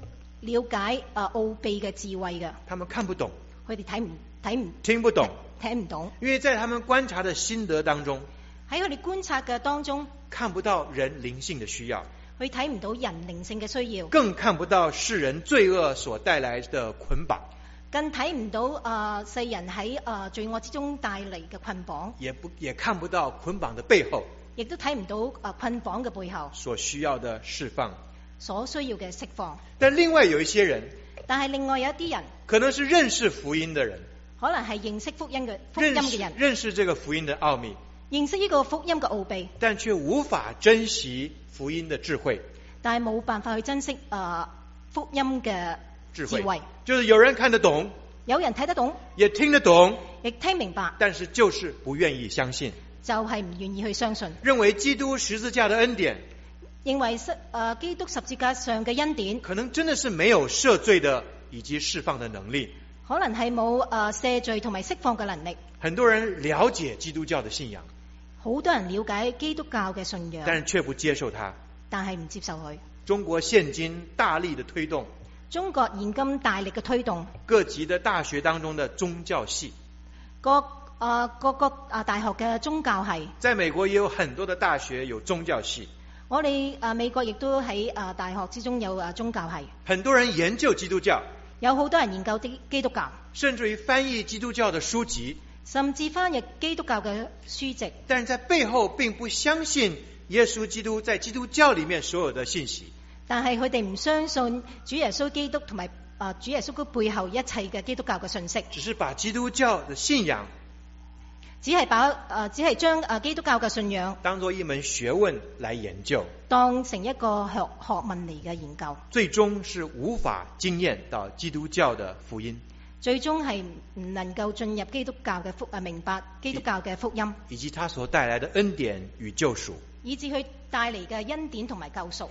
Speaker 2: 了解啊奧秘嘅智慧嘅，
Speaker 1: 他們看不懂，
Speaker 2: 佢哋睇唔睇唔
Speaker 1: 聽不懂，
Speaker 2: 睇唔懂，
Speaker 1: 因為在他們觀察的心得當中，
Speaker 2: 喺佢哋觀察嘅當中，
Speaker 1: 看不到人靈性的需要，
Speaker 2: 佢睇唔到人靈性嘅需要，
Speaker 1: 更看不到世人罪惡所帶來的捆綁，
Speaker 2: 更睇唔到啊、呃、世人喺啊、呃、罪惡之中帶嚟嘅捆綁，
Speaker 1: 也不也看不到捆綁的背後，
Speaker 2: 亦都睇唔到啊、呃、捆綁嘅背後
Speaker 1: 所需要的釋放，
Speaker 2: 所需要嘅釋放。
Speaker 1: 但另外有一些人，
Speaker 2: 但係另外有一啲人，
Speaker 1: 可能是認識福音的人，
Speaker 2: 可能係認識福音嘅福音嘅人，
Speaker 1: 認識這個福音的奧秘，
Speaker 2: 認識呢個福音嘅奧秘，
Speaker 1: 但卻無法珍惜福音的智慧，
Speaker 2: 但係冇辦法去珍惜啊、呃、福音嘅智慧。
Speaker 1: 智慧就是有人看得懂，
Speaker 2: 有人睇得懂，
Speaker 1: 也聽得懂，
Speaker 2: 亦聽明白，
Speaker 1: 但是就是不願意相信，
Speaker 2: 就係唔願意去相信，
Speaker 1: 認為基督十字架的恩典，
Speaker 2: 認為是呃基督十字架上嘅恩典，
Speaker 1: 可能真的是沒有赦罪的以及釋放的能力。
Speaker 2: 可能係冇呃赦罪同埋釋放嘅能力。
Speaker 1: 很多人了解基督教的信仰，
Speaker 2: 好多人了解基督教嘅信仰，
Speaker 1: 但是卻不接受它。
Speaker 2: 但係唔接受佢。
Speaker 1: 中國現今大力的推動，
Speaker 2: 中國現今大力嘅推動
Speaker 1: 各級的大學當中的宗教系，
Speaker 2: 各啊各個啊大學嘅宗教系，
Speaker 1: 在美國也有很多的大學有宗教系。
Speaker 2: 我哋啊美國亦都喺啊大學之中有啊宗教系，
Speaker 1: 很多人研究基督教，
Speaker 2: 有好多人研究啲基督教，
Speaker 1: 甚至於翻譯基督教的書籍，
Speaker 2: 甚至翻譯基督教嘅書籍，
Speaker 1: 但是在背後並不相信耶穌基督在基督教裏面所有的信息。
Speaker 2: 但係佢哋唔相信主耶穌基督同埋啊主耶穌嘅背後一切嘅基督教嘅信息，
Speaker 1: 只是把基督教的信仰
Speaker 2: 只係把啊只係將啊基督教嘅信仰
Speaker 1: 當作一門學問來研究，
Speaker 2: 當成一個學學問嚟嘅研究，
Speaker 1: 最終是無法經驗到基督教的福音，
Speaker 2: 最終係唔能夠進入基督教嘅福啊明白基督教嘅福音，
Speaker 1: 以及它所帶來的恩典與救贖，
Speaker 2: 以致佢帶嚟嘅恩典同埋救贖。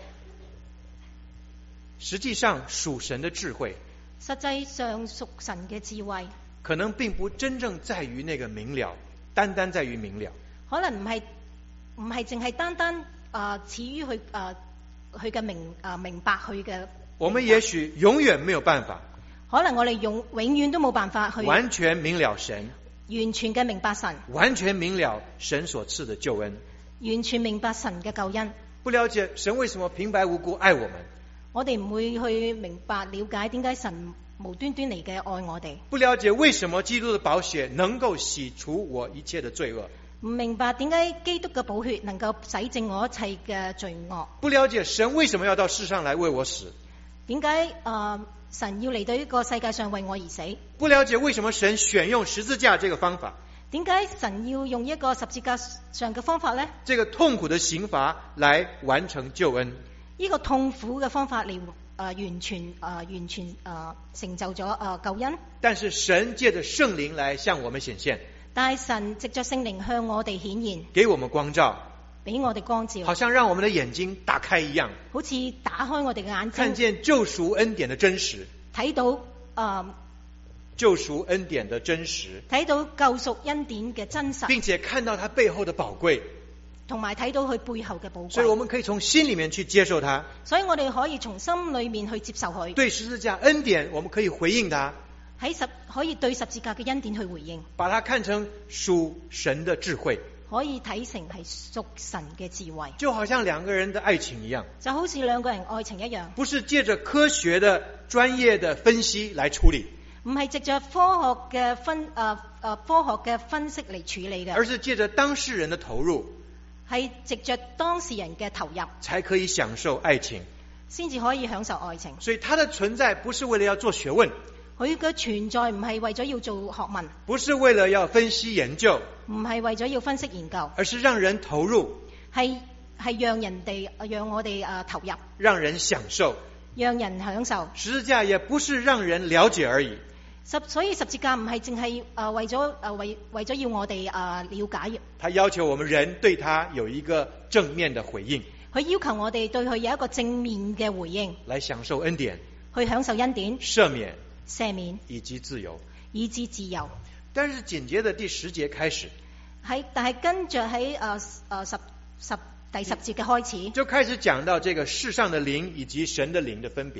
Speaker 1: 實際上屬神的智慧，
Speaker 2: 實際上屬神嘅智慧，
Speaker 1: 可能並不真正在於那個明了，單單在於明了，
Speaker 2: 可能唔係唔係淨係單單啊始於佢啊佢嘅明啊明白佢嘅。
Speaker 1: 我們也許永遠沒有辦法，
Speaker 2: 可能我哋永永遠都冇辦法去
Speaker 1: 完全明了神，
Speaker 2: 完全嘅明白神，
Speaker 1: 完全明了神所賜的救恩，
Speaker 2: 完全明白神嘅救恩。
Speaker 1: 不了解神為什麼平白無故愛我們，
Speaker 2: 我哋唔會去明白了解點解神無端端嚟嘅愛我哋，
Speaker 1: 不了解為什麼基督的寶血能夠洗除我一切的罪惡，
Speaker 2: 唔明白點解基督嘅寶血能夠洗淨我一切嘅罪惡，
Speaker 1: 不了解神為什麼要到世上來為我死，
Speaker 2: 點解啊神要嚟到呢個世界上為我而死，
Speaker 1: 不了解為什麼神選用十字架這個方法，
Speaker 2: 點解神要用一個十字架上嘅方法呢？
Speaker 1: 這個痛苦的刑罰來完成救恩，
Speaker 2: 呢個痛苦嘅方法嚟啊完全啊完全啊成就咗啊救恩。
Speaker 1: 但是神借着聖靈來向我們顯現，
Speaker 2: 但係神藉着聖靈向我哋顯現，
Speaker 1: 給我們光照，
Speaker 2: 俾我哋光照，
Speaker 1: 好像讓我們的眼睛打開一樣，
Speaker 2: 好似打開我哋嘅眼睛，
Speaker 1: 看見救贖恩典的真實，
Speaker 2: 睇到啊
Speaker 1: 救贖恩典的真實，
Speaker 2: 睇到救贖恩典嘅真實，
Speaker 1: 並且看到它背後的寶貴，
Speaker 2: 同埋睇到佢背後嘅寶貴。
Speaker 1: 所以我們可以從心裡面去接受它，
Speaker 2: 所以我哋可以從心裏面去接受佢。
Speaker 1: 對十字架恩典我們可以回應它，
Speaker 2: 喺十可以對十字架嘅恩典去回應，
Speaker 1: 把它看成屬神的智慧，
Speaker 2: 可以睇成係屬神嘅智慧，
Speaker 1: 就好像兩個人的愛情一樣，
Speaker 2: 就好似兩個人愛情一樣，
Speaker 1: 不是借着科學的專業的分析來處理，
Speaker 2: 唔係藉着科學嘅分誒誒科學嘅分析嚟處理嘅，
Speaker 1: 而是借着當事人的投入，
Speaker 2: 係藉着當事人嘅投入，
Speaker 1: 才可以享受愛情，
Speaker 2: 先至可以享受愛情。
Speaker 1: 所以它的存在不是為了要做學問，
Speaker 2: 佢嘅存在唔係為咗要做學問，
Speaker 1: 不是為了要分析研究，
Speaker 2: 唔係為咗要分析研究，
Speaker 1: 而是讓人投入，
Speaker 2: 係係讓人哋讓我哋誒投入，
Speaker 1: 讓人享受，
Speaker 2: 讓人享受。
Speaker 1: 十字架也不是讓人了解而已，
Speaker 2: 十所以十字架唔係淨係誒為咗誒為為咗要我哋誒了解，
Speaker 1: 它要求我們人對它有一個正面的回應，
Speaker 2: 佢要求我哋對佢有一個正面嘅回應，
Speaker 1: 來享受恩典，
Speaker 2: 去享受恩典、
Speaker 1: 赦免、
Speaker 2: 赦免
Speaker 1: 以及自由，
Speaker 2: 以至自由。
Speaker 1: 但是緊接着第十節開始，
Speaker 2: 喺但係跟着喺誒誒十十第十節嘅開始，
Speaker 1: 就開始講到這個世上的靈以及神的靈的分別，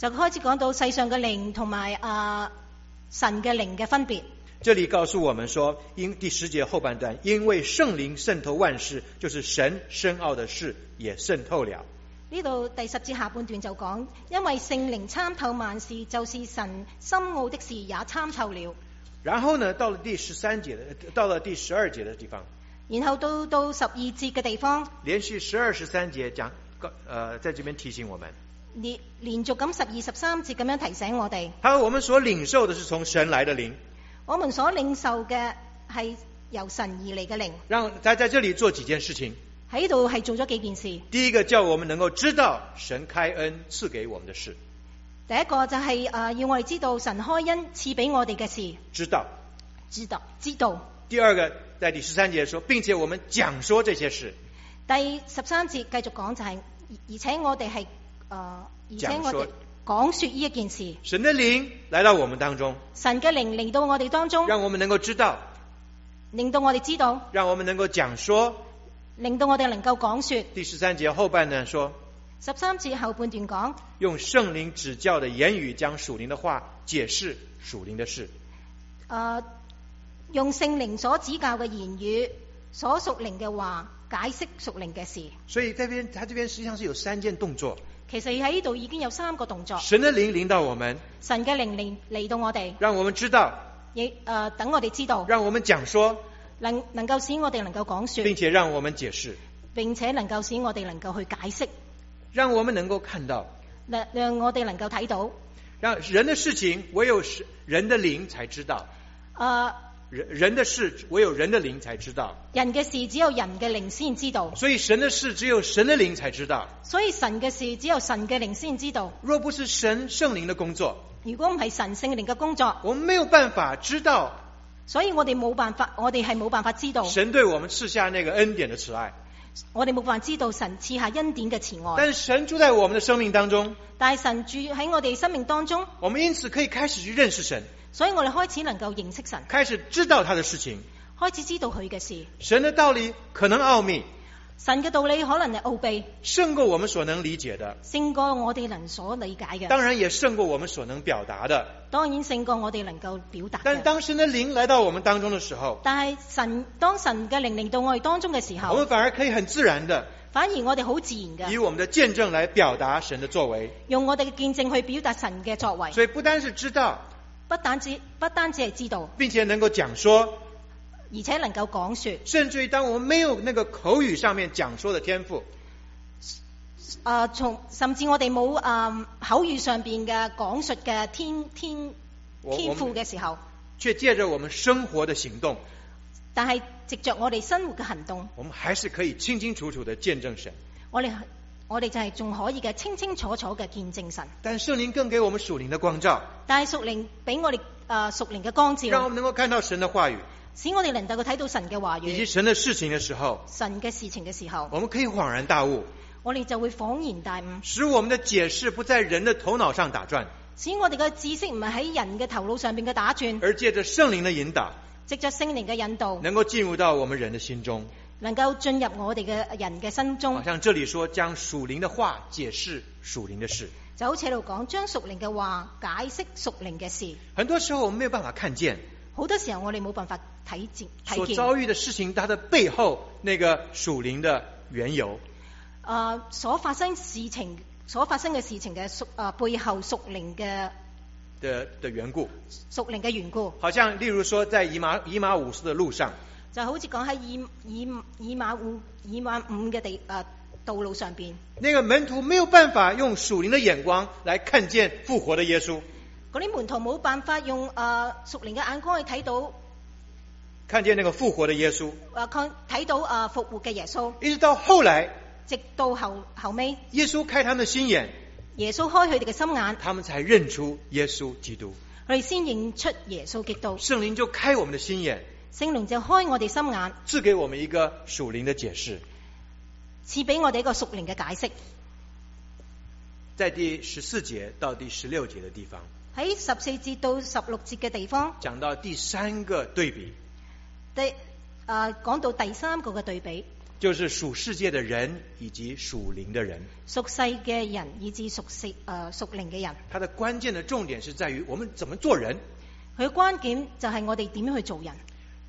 Speaker 2: 就開始講到世上嘅靈同埋啊神嘅靈嘅分別。
Speaker 1: 這裡告訴我們說，因第十節後半段，因為聖靈滲透萬事，就是神深奧的事也滲透了。
Speaker 2: 呢度第十節下半段就講，因為聖靈參透萬事，就是神深奧的事也參透了。
Speaker 1: 然後呢，到了第十三節，到了第十二節的地方，
Speaker 2: 然後到到十二節嘅地方，
Speaker 1: 連續十二十三節講，呃，在這邊提醒我們，
Speaker 2: 連連續咁十二十三節咁樣提醒我哋。
Speaker 1: 他說我們所領受的是從神來的靈。
Speaker 2: 我們所領受嘅係由神而嚟嘅靈。
Speaker 1: 讓他在這裡做幾件事情。
Speaker 2: 喺度係做咗幾件事。
Speaker 1: 第一個叫我們能夠知道神開恩賜給我們的事。
Speaker 2: 第一個就係、是、誒、呃、要我哋知道神開恩賜俾我哋嘅事。
Speaker 1: 知道，
Speaker 2: 知道，知道。
Speaker 1: 第二個在第十三節說，並且我們講說這些事。
Speaker 2: 第十三節繼續講就係、是，而且我哋係誒，而且我哋講說呢一件事。
Speaker 1: 神的靈來到我們當中，
Speaker 2: 神嘅靈嚟到我哋當中，
Speaker 1: 讓我們能夠知道，
Speaker 2: 令到我哋知道，
Speaker 1: 讓我們能夠講說，
Speaker 2: 令到我哋能夠講說。
Speaker 1: 第十三節後半段說，
Speaker 2: 十三節後半段講，
Speaker 1: 用聖靈指教的言語將屬靈的話解釋屬靈的事。誒、
Speaker 2: 呃，用聖靈所指教嘅言語，所屬靈嘅話解釋屬靈嘅事。
Speaker 1: 所以這邊，他這邊實際上是有三件動作。
Speaker 2: 其實喺呢度已經有三個動作。
Speaker 1: 神的靈臨到我們，
Speaker 2: 神嘅靈嚟嚟到我哋，
Speaker 1: 讓我們知道，
Speaker 2: 亦誒、呃、等我哋知道，
Speaker 1: 讓我們講說，
Speaker 2: 能能夠使我哋能夠講說，
Speaker 1: 並且讓我們解釋，
Speaker 2: 並且能夠使我哋能夠去解釋，
Speaker 1: 讓我們能夠看到，
Speaker 2: 讓讓我哋能夠睇到，
Speaker 1: 讓人的事情唯有人的靈才知道。
Speaker 2: 誒、呃。
Speaker 1: 人人的事唯有人的靈才知道，
Speaker 2: 人嘅事只有人嘅靈先知道，
Speaker 1: 所以神的事只有神的靈才知道，
Speaker 2: 所以神嘅事只有神嘅靈先知道。
Speaker 1: 若不是神聖靈的工作，
Speaker 2: 如果唔係神聖靈嘅工作，
Speaker 1: 我們沒有辦法知道，
Speaker 2: 所以我哋冇辦法，我哋係冇辦法知道
Speaker 1: 神對我們賜下那個恩典的慈愛，
Speaker 2: 我哋冇辦法知道神賜下恩典嘅慈愛。
Speaker 1: 但是神住在我們的生命當中，
Speaker 2: 但係神住喺我哋生命當中，
Speaker 1: 我們因此可以開始去認識神，
Speaker 2: 所以我哋開始能夠認識神，
Speaker 1: 開始知道他的事情，
Speaker 2: 開始知道佢嘅事。
Speaker 1: 神的道理可能奧秘，
Speaker 2: 神嘅道理可能係奧秘，
Speaker 1: 勝過我們所能理解的，
Speaker 2: 勝過我哋能所理解嘅，
Speaker 1: 當然也勝過我們所能表達的，
Speaker 2: 當然勝過我哋能夠表達嘅。
Speaker 1: 但當神的靈來到我們當中的時候，
Speaker 2: 但係神當神嘅靈嚟到我哋當中嘅時候，
Speaker 1: 我們反而可以很自然的，
Speaker 2: 反而我哋好自然嘅，
Speaker 1: 以我們的見證來表達神的作為，
Speaker 2: 用我哋嘅見證去表達神嘅作為。
Speaker 1: 所以不單是知道，
Speaker 2: 不單止不單止係知道，
Speaker 1: 並且能夠講說，
Speaker 2: 而且能夠講說，
Speaker 1: 甚至於當我們沒有那個口語上面講說的天賦，
Speaker 2: 呃、從甚至我哋冇誒口語上邊嘅講述嘅天天天賦嘅時候，
Speaker 1: 卻借着我們生活的行動，
Speaker 2: 但係藉着我哋生活嘅行動，
Speaker 1: 我們還是可以清清楚楚的見證神。
Speaker 2: 我哋我哋就係仲可以嘅清清楚楚嘅見證神。
Speaker 1: 但聖靈更給我們屬靈的光照，
Speaker 2: 但係屬靈俾我哋誒屬靈嘅光照，
Speaker 1: 讓我們能夠看到神的話語，
Speaker 2: 使我哋能夠睇到神嘅話語，
Speaker 1: 以及神的事情的時候，
Speaker 2: 神嘅事情嘅時候，
Speaker 1: 我們可以恍然大悟，
Speaker 2: 我哋就會恍然大悟，
Speaker 1: 使我們的解釋不在人的頭腦上打轉，
Speaker 2: 使我哋嘅知識唔係喺人嘅頭腦上邊嘅打轉，
Speaker 1: 而借着聖靈的引導，
Speaker 2: 藉着聖靈嘅引導，
Speaker 1: 能夠進入到我們人的心中，
Speaker 2: 能夠進入我哋嘅人嘅心中。
Speaker 1: 好像這裡說將屬靈的話解釋屬靈的事，
Speaker 2: 就好似喺度講將屬靈嘅話解釋屬靈嘅事。
Speaker 1: 很多時候我們沒有辦法看見，
Speaker 2: 好多時候我哋冇辦法睇見睇見
Speaker 1: 所遭遇的事情，它的背後那個屬靈的緣由。
Speaker 2: 誒、呃，所發生事情，所發生嘅事情嘅屬誒背後屬靈嘅
Speaker 1: 的的緣故，
Speaker 2: 屬靈嘅緣故。
Speaker 1: 好像例如說，在以馬以馬忤斯的路上，
Speaker 2: 就好似講喺以以以馬忤以馬忤嘅地誒、呃、道路上邊，
Speaker 1: 那個門徒沒有辦法用屬靈的眼光來看見復活的耶穌，
Speaker 2: 嗰啲門徒冇辦法用誒、呃、屬靈嘅眼光去睇到，
Speaker 1: 看見那個復活的耶穌，
Speaker 2: 誒看睇到誒、呃、復活嘅耶穌，
Speaker 1: 一直到後來，
Speaker 2: 直到後後尾，
Speaker 1: 耶穌開他們的心眼，
Speaker 2: 耶穌開佢哋嘅心眼，
Speaker 1: 他們才認出耶穌基督，
Speaker 2: 佢哋先認出耶穌基督。
Speaker 1: 聖靈就開我們的心眼，
Speaker 2: 聖靈就開我哋心眼，
Speaker 1: 賜給我們一個屬靈的解釋，
Speaker 2: 賜俾我哋一個屬靈嘅解釋。
Speaker 1: 在第十四節到第十六節的地方，
Speaker 2: 喺十四節到十六節嘅地方，
Speaker 1: 講到第三個對比，
Speaker 2: 第誒講到第三個嘅對比，
Speaker 1: 就是屬世界的人以及屬靈的人。
Speaker 2: 屬世嘅人以至屬世誒屬靈嘅人，
Speaker 1: 它的關鍵的重點是在於我們怎麼做人。
Speaker 2: 佢關鍵就係我哋點樣去做人。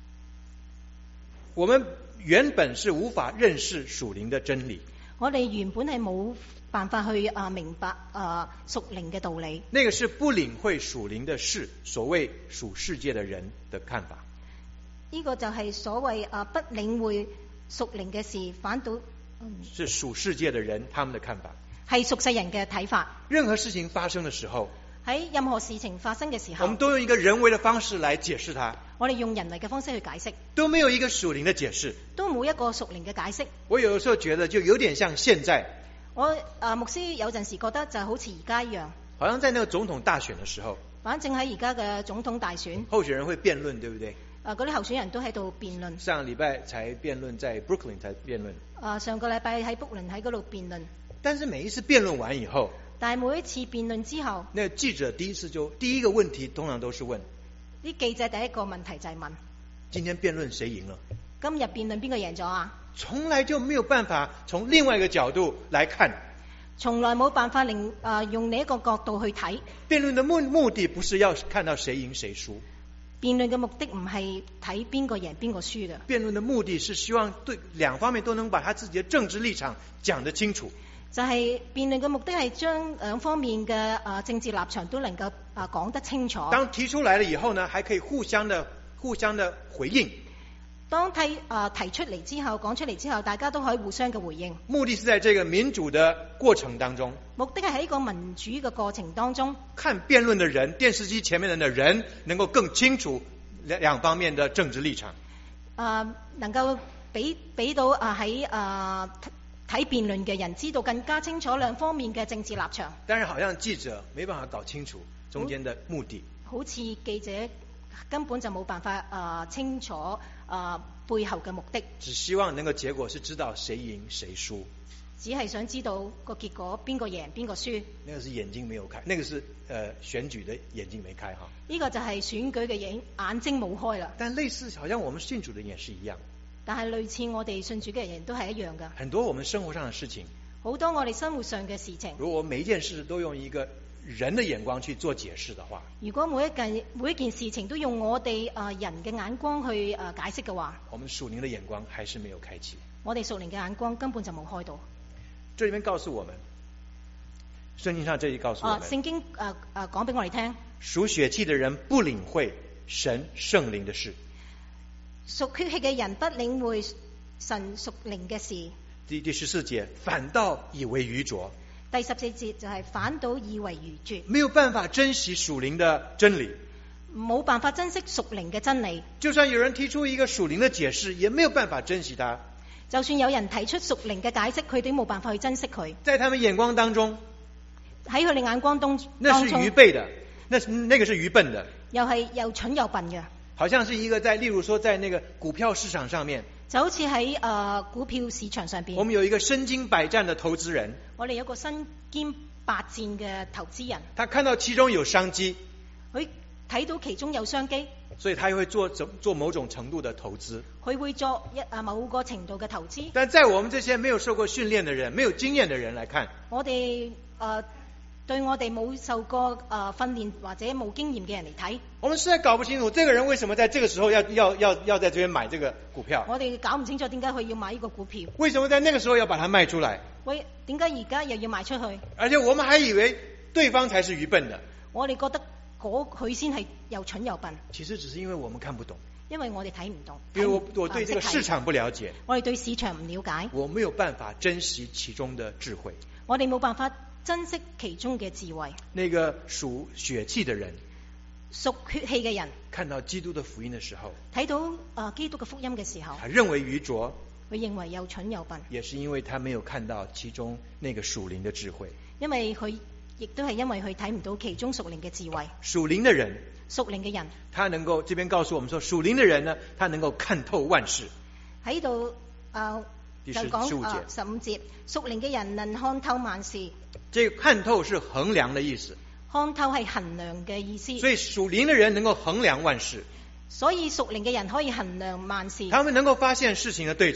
Speaker 1: 我們原本是無法認識屬靈的真理，
Speaker 2: 我哋原本係冇辦法去啊明白啊屬靈嘅道理。
Speaker 1: 那個是不領會屬靈的事，所謂屬世界的人的看法。
Speaker 2: 呢個就係所謂啊不領會屬靈嘅事，反倒
Speaker 1: 是屬世界的人他們的看法，
Speaker 2: 係屬世人嘅睇法。
Speaker 1: 任何事情發生的時候，
Speaker 2: 喺任何事情發生嘅時候，
Speaker 1: 我們都用一個人為的方式來解釋它，
Speaker 2: 我哋用人為嘅方式去解釋，
Speaker 1: 都沒有一個屬靈的解釋，
Speaker 2: 都冇一個屬靈嘅解釋。
Speaker 1: 我有時候覺得就有點像現在，
Speaker 2: 我啊牧師有陣時覺得就好似而家一樣，
Speaker 1: 好像在那個總統大選的時候，
Speaker 2: 反正喺而家嘅總統大選，
Speaker 1: 候選人會辯論，對不對？
Speaker 2: 啊嗰啲候選人都喺度辯論。
Speaker 1: 上個禮拜才辯論，在 Brooklyn 才辯論。
Speaker 2: 啊上個禮拜喺布倫喺嗰度辯論。
Speaker 1: 但是每一次辯論完以後，
Speaker 2: 但係每一次辯論之後，
Speaker 1: 那個記者第一次就第一個問題通常都是問，
Speaker 2: 啲記者第一個問題就係問：
Speaker 1: 今天辯論誰贏了？
Speaker 2: 今日辯論邊個贏咗啊？
Speaker 1: 從來就沒有辦法從另外一個角度來看，
Speaker 2: 從來冇辦法令啊、呃、用另一個角度去睇。
Speaker 1: 辯論的目目的不是要看到誰贏誰輸，
Speaker 2: 辯論嘅目的唔係睇邊個贏邊個輸嘅。
Speaker 1: 辯論的目的是希望對兩方面都能把他自己的政治立場講得清楚。
Speaker 2: 就係辯論嘅目的係將兩方面嘅啊政治立場都能夠啊講得清楚。
Speaker 1: 當提出來了以後呢，還可以互相的互相的回應。
Speaker 2: 當提啊提出嚟之後，講出嚟之後，大家都可以互相嘅回應。
Speaker 1: 目的是在這個民主的過程當中，
Speaker 2: 目的係喺一個民主嘅過程當中，
Speaker 1: 看辯論的人，電視機前面的人能夠更清楚兩兩方面的政治立場。
Speaker 2: 啊，能夠俾俾到啊喺啊。睇辯論嘅人知道更加清楚兩方面嘅政治立場。
Speaker 1: 但是好像記者沒辦法搞清楚中間的目的。
Speaker 2: 好似記者根本就冇辦法啊、呃、清楚啊、呃、背後嘅目的。
Speaker 1: 只希望能夠結果是知道誰贏誰輸。
Speaker 2: 只係想知道個結果邊個贏邊個輸。
Speaker 1: 那個是眼睛沒有開，那個是呃選舉的眼睛沒開哈。
Speaker 2: 呢個就係選舉嘅眼眼睛冇開啦。
Speaker 1: 但類似好像我們信主的也是一樣。
Speaker 2: 但係類似我哋信主嘅人都係一樣噶。
Speaker 1: 很多我們生活上的事情，
Speaker 2: 好多我哋生活上嘅事情，
Speaker 1: 如果我們每一件事都用一個人的眼光去做解釋的話，
Speaker 2: 如果每一件每一件事情都用我哋啊人嘅眼光去啊解釋嘅話，
Speaker 1: 我們屬靈的眼光還是沒有開啟。
Speaker 2: 我哋屬靈嘅眼光根本就冇開到。
Speaker 1: 這裏面告訴我們，聖經上這裏告訴我們，
Speaker 2: 啊、聖經啊啊講俾我哋聽，
Speaker 1: 屬血氣的人不領會神聖靈的事。
Speaker 2: 屬血氣嘅人不領會神屬靈嘅事。
Speaker 1: 第第十四節，反倒以為愚拙。
Speaker 2: 第十四節就係反倒以為愚拙，
Speaker 1: 沒有辦法珍惜屬靈的真理，
Speaker 2: 冇辦法珍惜屬靈嘅真理。
Speaker 1: 就算有人提出一個屬靈的解釋，也沒有辦法珍惜它。
Speaker 2: 就算有人提出屬靈嘅解釋，佢哋冇辦法去珍惜佢。
Speaker 1: 在他們眼光當中，
Speaker 2: 喺佢哋眼光當中，
Speaker 1: 那是愚昧的，那是那個是愚笨的，
Speaker 2: 又係又蠢又笨嘅。
Speaker 1: 好像是一個在，例如說在那個股票市場上面，
Speaker 2: 就好似喺誒股票市場上邊，
Speaker 1: 我們有一個身經百戰的投資人，
Speaker 2: 我哋有個身兼百戰嘅投資人，
Speaker 1: 他看到其中有商機，
Speaker 2: 佢睇到其中有商機，
Speaker 1: 所以他會做做某種程度的投資，
Speaker 2: 佢會作一啊某個程度嘅投資。
Speaker 1: 但在我們這些沒有受過訓練的人、沒有經驗的人來看，
Speaker 2: 我哋誒。呃對我哋冇受過誒訓練或者冇經驗嘅人嚟睇，
Speaker 1: 我們實在搞不清楚，這個人為什麼在這個時候要要要要在這邊買這個股票？
Speaker 2: 我哋搞唔清楚點解佢要買呢個股票？
Speaker 1: 為什麼在那個時候要把它賣出來？
Speaker 2: 喂，點解而家又要賣出去？
Speaker 1: 而且我們還以為對方才是愚笨的。
Speaker 2: 我哋覺得嗰佢先係又蠢又笨。
Speaker 1: 其實只是因為我們看不懂，
Speaker 2: 因為我哋睇唔懂，
Speaker 1: 因為我我對這個市場不了解，
Speaker 2: 我哋對市場唔了解，
Speaker 1: 我沒有辦法珍惜其中的智慧，
Speaker 2: 我哋冇辦法珍惜其中嘅智慧。
Speaker 1: 那個屬血氣的人，
Speaker 2: 屬血氣嘅人，
Speaker 1: 看到基督的福音的時候，
Speaker 2: 睇到誒、呃、基督嘅福音嘅時候，
Speaker 1: 他認為愚拙，
Speaker 2: 佢認為又蠢又笨，
Speaker 1: 也是因為他沒有看到其中那個屬靈的智慧。
Speaker 2: 因為佢亦都係因為佢睇唔到其中屬靈嘅智慧。
Speaker 1: 屬靈的人，
Speaker 2: 屬靈嘅人，
Speaker 1: 他能夠這邊告訴我們說，屬靈的人呢，他能夠看透萬事。喺
Speaker 2: 度誒就講誒十五節，屬靈嘅人能看透萬事。
Speaker 1: 這個看透是衡量的意思，
Speaker 2: 看透係衡量嘅意思。
Speaker 1: 所以屬靈的人能夠衡量萬事，
Speaker 2: 所以屬靈嘅人可以衡量萬事。
Speaker 1: 他們能夠發現事情的對錯，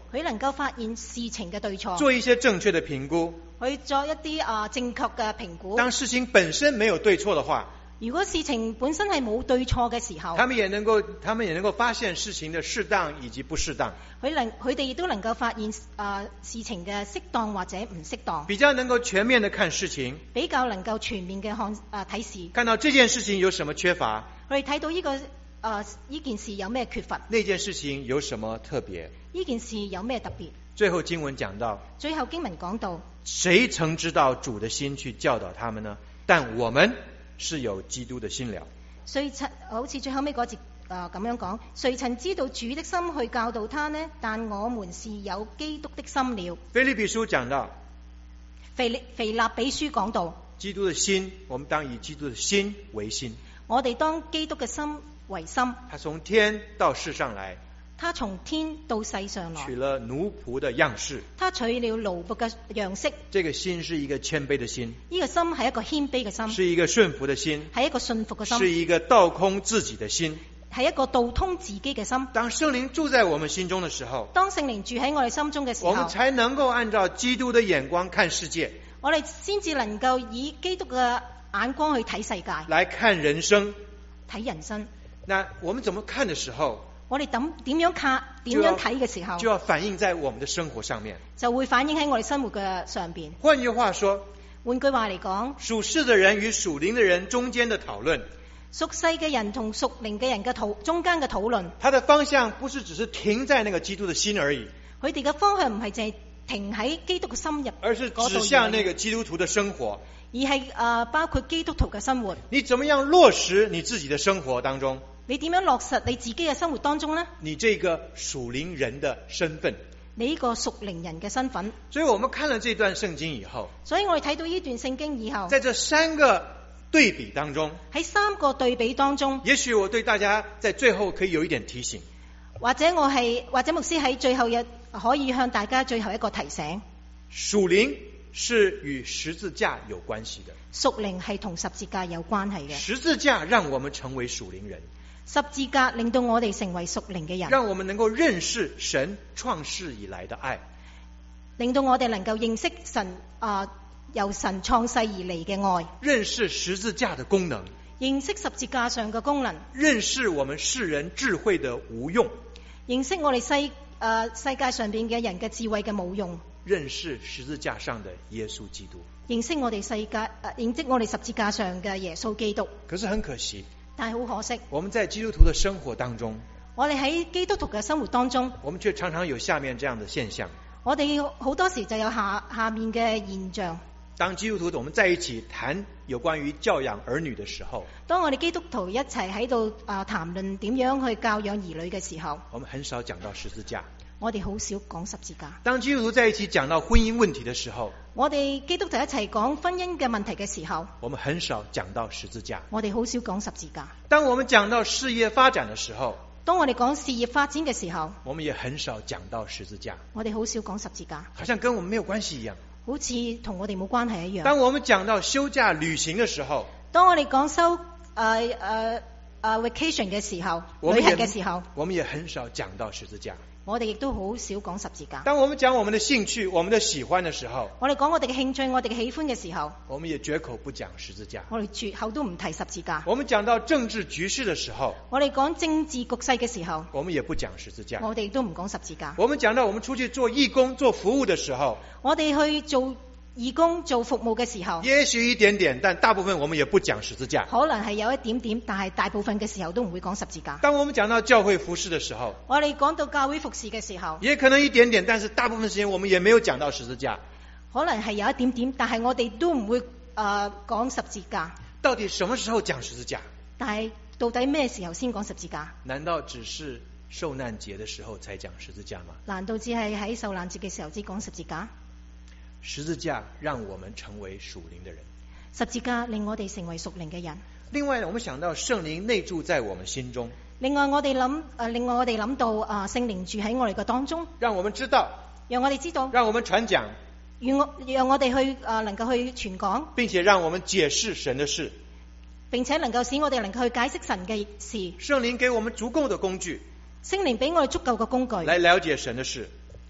Speaker 2: 佢能夠發現事情嘅對錯，
Speaker 1: 做一些正確的評估。
Speaker 2: 去作一啲啊正確嘅評估。
Speaker 1: 當事情本身沒有對錯的話，
Speaker 2: 如果事情本身係冇對錯嘅時候，
Speaker 1: 他們也能夠，他們也能夠發現事情的適當以及不適當。
Speaker 2: 佢能佢哋亦都能夠發現啊事情嘅適當或者唔適當，
Speaker 1: 比較能夠全面的看事情，
Speaker 2: 比較能夠全面嘅看啊睇事，
Speaker 1: 看到這件事情有什麼缺乏，
Speaker 2: 我哋睇到呢、這個啊呢件事有咩缺乏，
Speaker 1: 那件事情有什麼特別，
Speaker 2: 呢件事有咩特別。
Speaker 1: 最後經文講到，
Speaker 2: 最後經文講到，
Speaker 1: 誰曾知道主的心去教導他們呢？但我們是有基督的心了。
Speaker 2: 誰曾好似最後尾嗰節啊咁樣講，誰曾知道主的心去教導他呢？但我們是有基督的心了。
Speaker 1: 腓立比書講到，
Speaker 2: 腓利腓立比書講到，
Speaker 1: 基督的心，我們當以基督的心為心。
Speaker 2: 我哋當基督嘅心為心。
Speaker 1: 他從天到世上來，
Speaker 2: 他從天到世上來，
Speaker 1: 取了奴僕的樣式。
Speaker 2: 他取了奴僕嘅樣式。
Speaker 1: 這個心是一個謙卑的心，
Speaker 2: 呢個心係一個謙卑嘅心，
Speaker 1: 是一個順服的心，
Speaker 2: 係一個信服嘅心，
Speaker 1: 是一個倒空自己的心，
Speaker 2: 係一個倒通自己嘅心。
Speaker 1: 當聖靈住在我們心中的時候，
Speaker 2: 當聖靈住喺我哋心中嘅時候，
Speaker 1: 我們才能夠按照基督的眼光看世界，
Speaker 2: 我哋先至能夠以基督嘅眼光去睇世界，
Speaker 1: 來看人生。
Speaker 2: 睇人生。
Speaker 1: 那我們怎麼看的時候，
Speaker 2: 我哋點點樣看點樣睇嘅時候，
Speaker 1: 就要反映在我們的生活上面，
Speaker 2: 就會反映喺我哋生活嘅上邊。
Speaker 1: 換句話說，
Speaker 2: 換句話嚟講，
Speaker 1: 屬世的人與屬靈的人中間的討論，
Speaker 2: 屬世嘅人同屬靈嘅人嘅討中間嘅討論，
Speaker 1: 它的方向不是只是停在那個基督的心而已，
Speaker 2: 佢哋嘅方向唔係淨係停喺基督嘅心入，
Speaker 1: 而是指向那個基督徒的生活，
Speaker 2: 而係啊包括基督徒嘅生活。
Speaker 1: 你怎麼樣落實你自己的生活當中？
Speaker 2: 你點樣落實你自己嘅生活當中呢？
Speaker 1: 你這個屬靈人的身份，
Speaker 2: 你呢個屬靈人嘅身份。
Speaker 1: 所以我們看了這段聖經以後，
Speaker 2: 所以我哋睇到呢段聖經以後，
Speaker 1: 在這三個對比當中，
Speaker 2: 喺三個對比當中，
Speaker 1: 也許我對大家在最後可以有一點提醒，
Speaker 2: 或者我係或者牧師喺最後日可以向大家最後一個提醒：
Speaker 1: 屬靈是與十字架有關係的，
Speaker 2: 屬靈係同十字架有關係嘅。
Speaker 1: 十字架讓我們成為屬靈人，
Speaker 2: 十字架令到我哋成為屬靈嘅人，
Speaker 1: 讓我們能夠認識神創世以來的愛，
Speaker 2: 令到我哋能夠認識神啊、呃、由神創世而嚟嘅愛，
Speaker 1: 認識十字架的功能，
Speaker 2: 認識十字架上嘅功能，
Speaker 1: 認識我們世人智慧的無用，
Speaker 2: 認識我哋世誒、呃、世界上邊嘅人嘅智慧嘅冇用，
Speaker 1: 認識十字架上的耶穌基督，
Speaker 2: 認識我哋世界誒、呃、認識我哋十字架上嘅耶穌基督。
Speaker 1: 可是很可惜，
Speaker 2: 但係好可惜，
Speaker 1: 我們在基督徒的生活當中，
Speaker 2: 我哋喺基督徒嘅生活當中，
Speaker 1: 我們卻常常有下面這樣的現象。
Speaker 2: 我哋好多時就有下下面嘅現象。
Speaker 1: 當基督徒我們在一起談有關於教養兒女的時候，
Speaker 2: 當我哋基督徒一齊喺度啊談論點樣去教養兒女嘅時候，
Speaker 1: 我們很少講到十字架。
Speaker 2: 我哋好少講十字架。
Speaker 1: 當基督徒在一起講到婚姻問題的時候，
Speaker 2: 我哋基督徒一齊講婚姻嘅問題嘅時候，
Speaker 1: 我們很少講到十字架。
Speaker 2: 我哋好少講十字架。
Speaker 1: 當我們講到事業發展的時候，
Speaker 2: 當我哋講事業發展嘅時候，
Speaker 1: 我們也很少講到十字架。
Speaker 2: 我哋好少講十字架，
Speaker 1: 好像跟我們沒有關係一樣，
Speaker 2: 好似同我哋冇關係一樣。
Speaker 1: 當我們講到休假旅行的時候，
Speaker 2: 當我哋講收誒誒誒 vacation 嘅時候，旅行嘅時候，
Speaker 1: 我們也很少講到十字架。
Speaker 2: 我哋亦都好少講十字架。
Speaker 1: 當我們講我們的興趣、我們的喜歡的時候，
Speaker 2: 我哋講我哋嘅興趣、我哋嘅喜歡嘅時候，
Speaker 1: 我們也絕口不講十字架。
Speaker 2: 我哋絕口都唔提十字架。
Speaker 1: 我們講到政治局勢的時候，
Speaker 2: 我哋講政治局勢嘅時候，
Speaker 1: 我們也不講十字架。
Speaker 2: 我哋都唔講十字架。
Speaker 1: 我們講到我們出去做義工、做服務的時候，
Speaker 2: 我哋去做義工做服務嘅時候，
Speaker 1: 也許一點點，但大部分我們也不講十字架。
Speaker 2: 可能係有一點點，但係大部分嘅時候都唔會講十字架。
Speaker 1: 當我們講到教會服事的時候，
Speaker 2: 我哋講到教會服事嘅時候，
Speaker 1: 也可能一點點，但是大部分時間我們也沒有講到十字架。
Speaker 2: 可能係有一點點，但係我哋都唔會誒講、呃、十字架。
Speaker 1: 到底什麼時候講十字架？
Speaker 2: 但係到底咩時候先講十字架？
Speaker 1: 難道只是受難節的時候才講十字架嗎？
Speaker 2: 難道只係喺受難節嘅時候先講十字架？
Speaker 1: 十字架讓我們成為屬靈的人，
Speaker 2: 十字架令我哋成為屬靈嘅人。
Speaker 1: 另外，我們想到聖靈內住在我們心中。
Speaker 2: 另外我哋諗誒，另外我哋諗到啊，聖靈住喺我哋嘅當中，
Speaker 1: 讓我們知道，
Speaker 2: 讓我哋知道，
Speaker 1: 讓我們傳講，
Speaker 2: 讓我讓我哋去誒能夠去傳講，
Speaker 1: 並且讓我們解釋神的事，
Speaker 2: 並且能夠使我哋能夠去解釋神嘅事。
Speaker 1: 聖靈給我們足夠的工具，
Speaker 2: 聖靈俾我哋足夠嘅工具，
Speaker 1: 來了解神的事，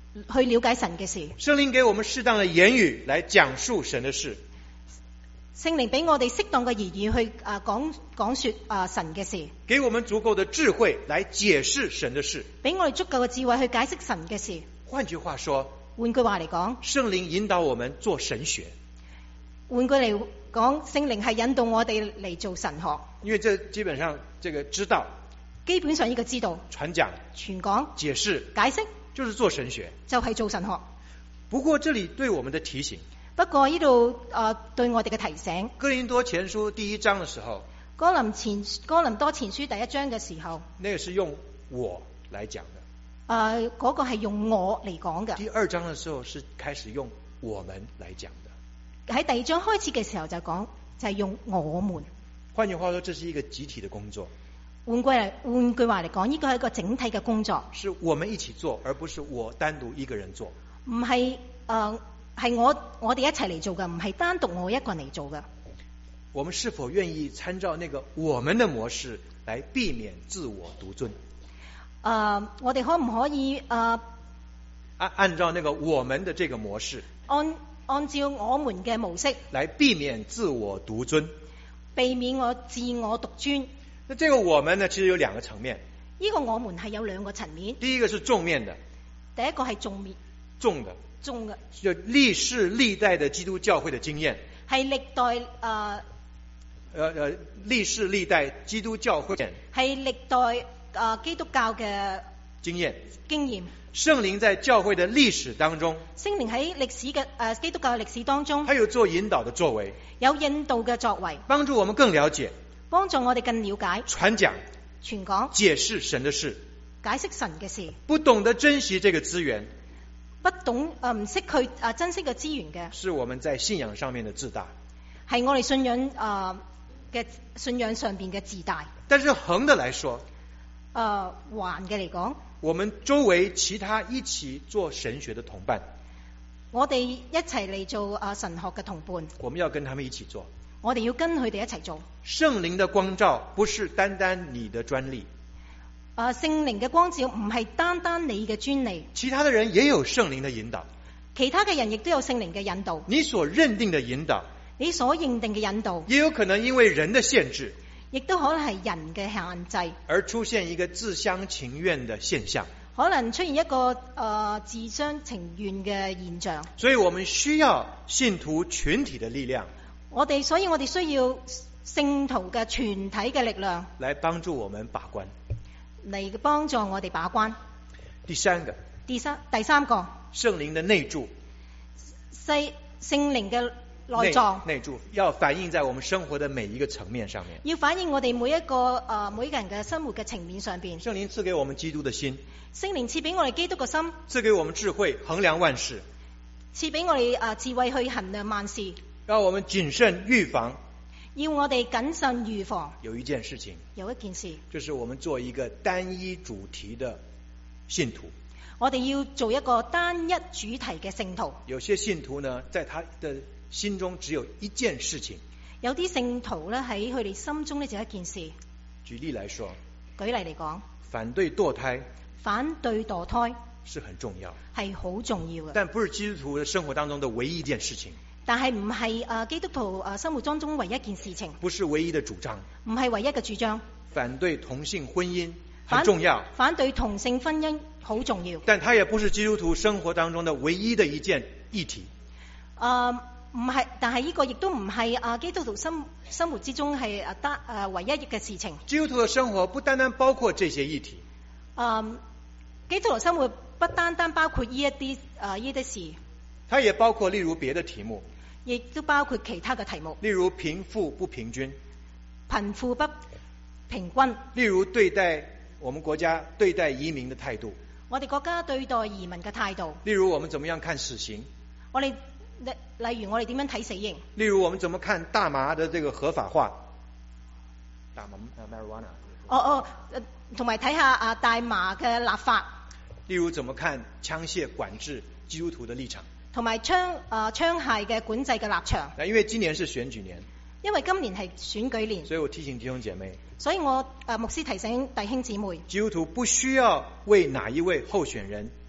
Speaker 2: 去了解神嘅事。
Speaker 1: 聖靈給我們適當的言語來講述神的事。
Speaker 2: 聖靈俾我哋適當嘅言語去啊講講說啊神嘅事，
Speaker 1: 給我們足夠的智慧來解釋神的事，
Speaker 2: 俾我哋足夠嘅智慧去解釋神嘅事。
Speaker 1: 換句話說，
Speaker 2: 換句話嚟講，
Speaker 1: 聖靈引導我們做神學。
Speaker 2: 換句嚟講，聖靈係引導我哋嚟做神學。
Speaker 1: 因為這基本上這個知道，
Speaker 2: 基本上呢個知道、
Speaker 1: 傳講、
Speaker 2: 傳講、
Speaker 1: 解釋、
Speaker 2: 解釋，
Speaker 1: 就是做神學，
Speaker 2: 就係做神學。
Speaker 1: 不過這裏對我們的提醒，
Speaker 2: 不過呢度誒對我哋嘅提醒，
Speaker 1: 哥林多前書第一章的時候，
Speaker 2: 哥林前哥林多前書第一章嘅時候，
Speaker 1: 那個是用我來講的。
Speaker 2: 誒、呃、嗰、那個係用我嚟講嘅。
Speaker 1: 第二章的時候是開始用我們來講的。
Speaker 2: 喺第二章開始嘅時候就講就係、是、用我們。
Speaker 1: 換句話說，這是一個集體的工作。
Speaker 2: 換句嚟換句話嚟講，呢個係一個整體嘅工作，
Speaker 1: 是我們一起做，而不是我單獨一個人做。
Speaker 2: 唔係誒係我我哋一齊嚟做嘅，唔係單獨我一個人嚟做嘅。
Speaker 1: 我們是否願意參照那個我們的模式來避免自我獨尊？誒、
Speaker 2: 呃，我哋可唔可以誒按、
Speaker 1: 呃、按照那個我們的這個模式，
Speaker 2: 按按照我們嘅模式
Speaker 1: 來避免自我獨尊，
Speaker 2: 避免我自我獨尊？
Speaker 1: 那這個我們呢，其實有兩個層面。
Speaker 2: 呢個我們係有兩個層面。
Speaker 1: 第一個是重面的，
Speaker 2: 第一個係重面，
Speaker 1: 重的，
Speaker 2: 重嘅，
Speaker 1: 就歷世歷代的基督教會的經驗，
Speaker 2: 係歷代誒，誒
Speaker 1: 誒歷世歷代基督教會係
Speaker 2: 歷代誒、呃、基督教嘅
Speaker 1: 經驗。
Speaker 2: 經驗。
Speaker 1: 聖靈在教會的歷史當中，
Speaker 2: 聖靈喺歷史嘅誒、呃、基督教嘅歷史當中，
Speaker 1: 他有做引導的作為，
Speaker 2: 有引導嘅作為，
Speaker 1: 幫助我們更了解，
Speaker 2: 幫助我哋更了解，
Speaker 1: 傳講、
Speaker 2: 傳講、
Speaker 1: 解釋神的事，
Speaker 2: 解釋神嘅事。
Speaker 1: 不懂得珍惜這個資源，
Speaker 2: 不懂誒唔識去誒、呃、珍惜嘅資源嘅，
Speaker 1: 是我們在信仰上面的自大，
Speaker 2: 係我哋信仰誒嘅、呃、信仰上邊嘅自大。
Speaker 1: 但是橫的來說，
Speaker 2: 誒橫嘅嚟講，
Speaker 1: 我們周圍其他一起做神學的同伴，
Speaker 2: 我哋一齊嚟做誒、呃、神學嘅同伴，
Speaker 1: 我們要跟他們一起做。
Speaker 2: 我哋要跟佢哋一齊做。
Speaker 1: 聖靈的光照不是單單你的專利，
Speaker 2: 誒聖靈嘅光照唔係單單你嘅專利，
Speaker 1: 其他的人也有聖靈的引導，
Speaker 2: 其他嘅人亦都有聖靈嘅引導。
Speaker 1: 你所認定的引導，
Speaker 2: 你所認定嘅引導，
Speaker 1: 也有可能因為人的限制，
Speaker 2: 亦都可能係人嘅限制，
Speaker 1: 而出現一個自相情願的現象，
Speaker 2: 可能出現一個誒、呃、自相情願嘅現象。
Speaker 1: 所以我們需要信徒群體的力量，
Speaker 2: 我哋所以我哋需要聖徒嘅全體嘅力量
Speaker 1: 來幫助我們把關，
Speaker 2: 嚟幫助我哋把關。
Speaker 1: 第三個，
Speaker 2: 第三第三個，
Speaker 1: 聖靈的內住，
Speaker 2: 聖聖靈嘅內臟
Speaker 1: 內住要反映在我們生活的每一個層面上面，
Speaker 2: 要反映我哋每一個誒、呃、每個人嘅生活嘅層面上邊。
Speaker 1: 聖靈賜給我們基督的心，
Speaker 2: 聖靈賜俾我哋基督嘅心，
Speaker 1: 賜給我們智慧衡量萬事，
Speaker 2: 賜俾我哋誒、呃、智慧去衡量萬事，
Speaker 1: 讓我們謹慎預防。
Speaker 2: 要我哋謹慎預防。
Speaker 1: 有一件事情，
Speaker 2: 有一件事，
Speaker 1: 就是我們做一個單一主題的信徒。
Speaker 2: 我哋要做一個單一主題嘅聖徒。
Speaker 1: 有些信徒呢，在他的心中只有一件事情。
Speaker 2: 有啲聖徒咧喺佢哋心中咧就一件事。
Speaker 1: 舉例來說，
Speaker 2: 舉例嚟講，
Speaker 1: 反對墮胎，
Speaker 2: 反對墮胎
Speaker 1: 是很重要，
Speaker 2: 係好重要嘅，
Speaker 1: 但不是基督徒的生活當中的唯一一件事情。
Speaker 2: 但係唔係誒基督徒誒生活當中唯一一件事情，
Speaker 1: 不是唯一的主張，
Speaker 2: 唔係唯一嘅主張。
Speaker 1: 反對同性婚姻很重要，
Speaker 2: 反對同性婚姻好重要，
Speaker 1: 但它也不是基督徒生活當中的唯一的一件議題。
Speaker 2: 誒唔係，但係呢個亦都唔係誒基督徒生生活之中係誒單誒唯一嘅事情。
Speaker 1: 基督徒嘅生活不單單包括這些議題，誒、
Speaker 2: 呃、基督徒生活不單單包括呢一啲誒呢啲事，
Speaker 1: 它也包括例如別的題目。
Speaker 2: 亦都包括其他嘅題目，
Speaker 1: 例如貧富不平均，
Speaker 2: 貧富不平均，
Speaker 1: 例如對待我們國家對待移民的態度，
Speaker 2: 我哋國家對待移民嘅態度，
Speaker 1: 例如我們怎麼樣看死刑，
Speaker 2: 我哋例例如我哋點樣睇死刑，
Speaker 1: 例如我們怎麼看大麻的這個合法化，大麻 marijuana，
Speaker 2: 哦哦，同埋睇下啊大麻嘅立法，
Speaker 1: 例如怎麼看槍械管制基督徒的立場，同
Speaker 2: 埋槍啊槍械嘅管制嘅立場。
Speaker 1: 因為今年是選舉年，
Speaker 2: 因為今年係選舉年，
Speaker 1: 所以我提醒弟兄姐妹，
Speaker 2: 所以我誒牧師提醒弟兄姊妹，
Speaker 1: 基督徒不需要為哪一位候選人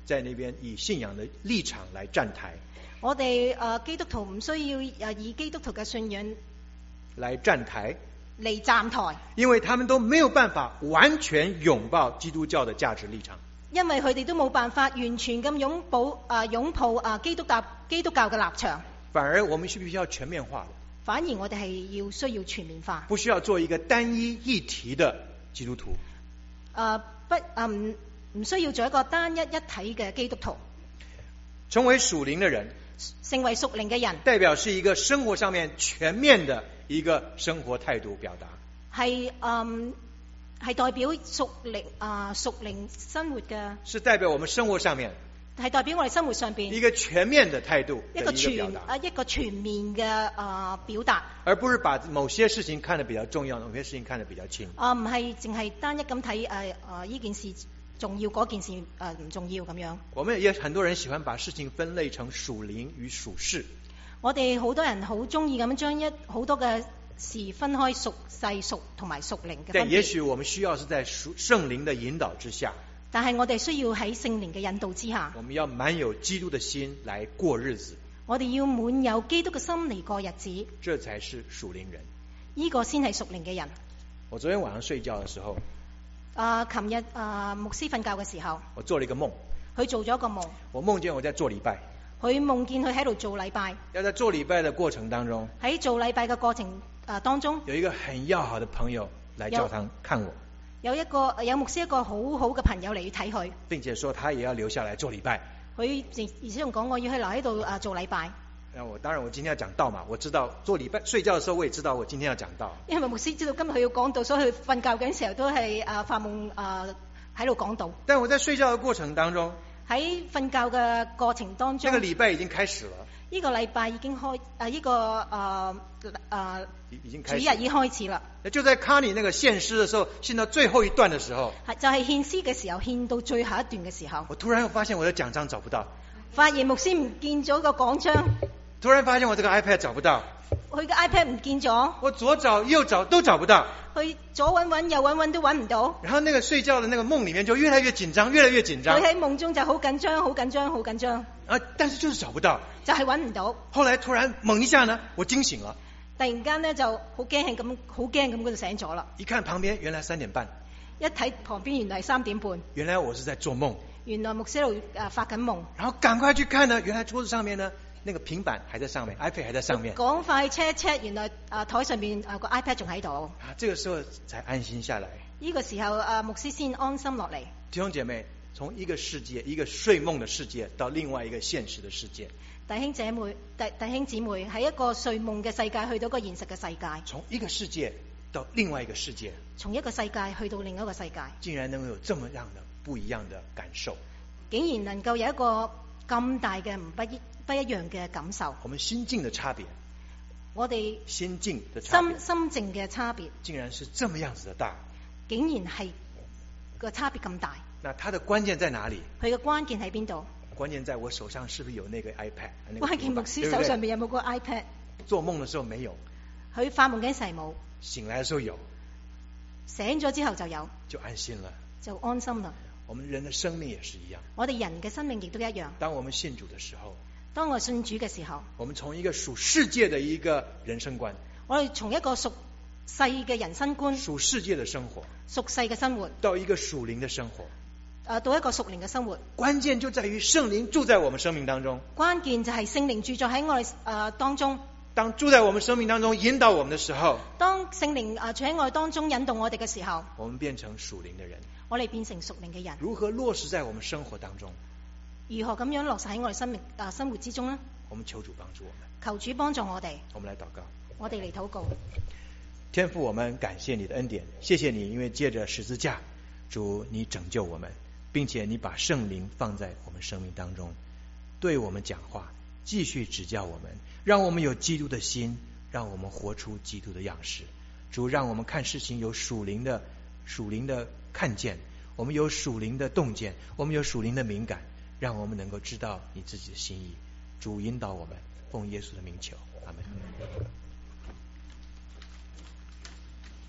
Speaker 3: 在那邊以信仰的立場來站台。
Speaker 2: 我哋誒、呃、基督徒唔需要誒以基督徒嘅信仰
Speaker 3: 來站台，
Speaker 2: 嚟站台，
Speaker 3: 因為他們都沒有辦法完全擁抱基督教的價值立場。
Speaker 2: 因為佢哋都冇辦法完全咁擁抱誒、呃、擁抱誒基督教基督教嘅立場。
Speaker 3: 反而我們是必須要全面化的。
Speaker 2: 反而我哋係要需要全面化，
Speaker 3: 不需要做一個單一議題的基督徒。
Speaker 2: 誒、呃、不誒唔唔需要做一個單一一體嘅基督徒。
Speaker 3: 成為屬靈的人，
Speaker 2: 成為屬靈嘅人，
Speaker 3: 代表是一個生活上面全面的一個生活態度表達。係
Speaker 2: 誒係代表屬靈啊屬靈生活嘅，
Speaker 3: 是代表我們生活上面。
Speaker 2: 係代表我哋生活上邊
Speaker 3: 一個全面的態度的一個
Speaker 2: 一個全
Speaker 3: 表達
Speaker 2: 啊一個全面嘅啊、呃、表達，
Speaker 3: 而不是把某些事情看得比較重要，某些事情看得比較輕。
Speaker 2: 啊唔係淨係單一咁睇誒誒呢件事重要，嗰件事誒唔、呃、重要咁樣。
Speaker 3: 我們也很多人喜歡把事情分類成屬靈與屬世。
Speaker 2: 我哋好多人好中意咁將一好多嘅事分開屬世屬同埋屬靈嘅分別。
Speaker 3: 但也許我們需要是在屬聖靈的引導之下。
Speaker 2: 但係我哋需要喺聖靈嘅引導之下，
Speaker 3: 我們要滿有基督的心來過日子。
Speaker 2: 我哋要滿有基督嘅心嚟過日子，
Speaker 3: 這才是屬靈人。
Speaker 2: 呢個先係屬靈嘅人。
Speaker 3: 我昨天晚上睡覺的時候，
Speaker 2: 啊，琴日啊牧師瞓覺嘅時候，
Speaker 3: 我做了一個夢。
Speaker 2: 佢做咗一個夢。
Speaker 3: 我夢見我在做禮拜。
Speaker 2: 佢夢見佢喺度做禮拜。
Speaker 3: 要在做禮拜的過程當中，
Speaker 2: 喺做禮拜嘅過程啊當中，
Speaker 3: 有一個很要好的朋友來教堂看我。
Speaker 2: 有一個有牧師一個好好嘅朋友嚟睇佢，
Speaker 3: 並且說他也要留下來做禮拜。
Speaker 2: 佢而且仲講我要去留喺度啊做禮拜。
Speaker 3: 那我當然我今天要講道嘛，我知道做禮拜睡覺的時候我也知道我今天要講道。
Speaker 2: 因為牧師知道今日佢要講道，所以佢瞓覺嘅時候都係啊發夢啊喺度講道。
Speaker 3: 但我在睡覺的過程當中，
Speaker 2: 喺瞓覺嘅過程當中，
Speaker 3: 這個禮拜已經開始了。
Speaker 2: 呢個禮拜已經開啊呢個啊啊
Speaker 3: 已經開始，
Speaker 2: 主日已經開始啦。
Speaker 3: 就在卡尼那個獻詩的時候，獻到最後一段的時候，
Speaker 2: 係就係獻詩嘅時候，獻到最後一段嘅時候，
Speaker 3: 我突然發現我的獎章找不到，
Speaker 2: 發現牧師唔見咗個講章，
Speaker 3: 突然發現我這個 iPad 找不到，
Speaker 2: 佢嘅 iPad 唔見咗，
Speaker 3: 我左找右找都找不到，
Speaker 2: 佢左揾揾右揾揾都揾唔到。
Speaker 3: 然後那個睡覺的那個夢裡面就越來越緊張，越來越緊張。
Speaker 2: 佢喺夢中就好緊張，好緊張，好緊張。
Speaker 3: 啊！但是就是找不到，
Speaker 2: 就係揾唔到。
Speaker 3: 後來突然猛一下呢，我驚醒了。
Speaker 2: 突然間呢就好驚係咁，好驚咁，佢就醒咗啦。
Speaker 3: 一看旁邊，原來三點半。
Speaker 2: 一睇旁邊，原來係三點半。
Speaker 3: 原來我是在做夢。
Speaker 2: 原來牧師喺度誒發緊夢。
Speaker 3: 然後趕快去看呢，原來桌子上面呢，那個平板還在上面 ，iPad 還在上面。
Speaker 2: 趕快 check check，原來啊台上面啊個 iPad 仲喺度。
Speaker 3: 啊，這個時候才安心下來。
Speaker 2: 呢個時候啊，牧師先安心落嚟。
Speaker 3: 弟兄姐妹，從一個世界，一個睡夢的世界，到另外一個現實的世界。
Speaker 2: 弟兄姐妹，弟弟兄姊妹，喺一個睡夢嘅世界去到一個現實嘅世界。
Speaker 3: 從一個世界到另外一個世界。
Speaker 2: 從一個世界去到另一個世界。
Speaker 3: 竟然能夠有這麼樣的不一樣的感受。
Speaker 2: 竟然能夠有一個咁大嘅唔不一不一樣嘅感受。
Speaker 3: 我們心境的差別。
Speaker 2: 我哋
Speaker 3: 心境的差別。
Speaker 2: 心心境嘅差別。
Speaker 3: 竟然是這麼樣子的大。
Speaker 2: 竟然係個差別咁大。
Speaker 3: 那它的關鍵在哪裡？
Speaker 2: 佢嘅關鍵喺邊度？
Speaker 3: 關鍵在我手上是不是有那個 iPad？
Speaker 2: 關鍵牧師手上面有冇個 iPad？
Speaker 3: 做夢的時候沒有。
Speaker 2: 佢發夢嗰陣時冇。
Speaker 3: 醒來的時候有。
Speaker 2: 醒咗之後就有。
Speaker 3: 就安心了。
Speaker 2: 就安心啦。
Speaker 3: 我們人的生命也是一樣。我
Speaker 2: 哋人嘅生命亦都一樣。
Speaker 3: 當我們信主的時候。
Speaker 2: 當我信主嘅時候。
Speaker 3: 我們從一個屬世界的一個人生觀。
Speaker 2: 我哋從一個屬世嘅人生觀。
Speaker 3: 屬世界的生活。
Speaker 2: 屬世嘅生活。
Speaker 3: 到一個屬靈的生活。
Speaker 2: 誒，到一個屬靈嘅生活，
Speaker 3: 關鍵就在於聖靈住在我們生命當中。
Speaker 2: 關鍵就係聖靈住在喺我哋誒當中。
Speaker 3: 當住在我們生命當中引導我們的時候，
Speaker 2: 當聖靈誒住喺我哋當中引導我哋嘅時候，
Speaker 3: 我們變成屬靈的人。
Speaker 2: 我哋變成屬靈嘅人。
Speaker 3: 如何落實在我們生活當中？
Speaker 2: 如何咁樣落實喺我哋生命誒生活之中呢？
Speaker 3: 我們求主幫助我們。
Speaker 2: 求主幫助我哋。
Speaker 3: 我們來禱告。
Speaker 2: 我哋嚟禱告。
Speaker 3: 天父，我們感謝你的恩典，謝謝你，因為借着十字架，主你拯救我們。並且你把聖靈放在我們生命當中，對我們講話，繼續指教我們，讓我們有基督的心，讓我們活出基督的樣式。主，讓我們看事情有屬靈的屬靈的看見，我們有屬靈的洞見，我們有屬靈的敏感，讓我們能夠知道你自己的心意。主引導我們，奉耶穌的名求，阿們。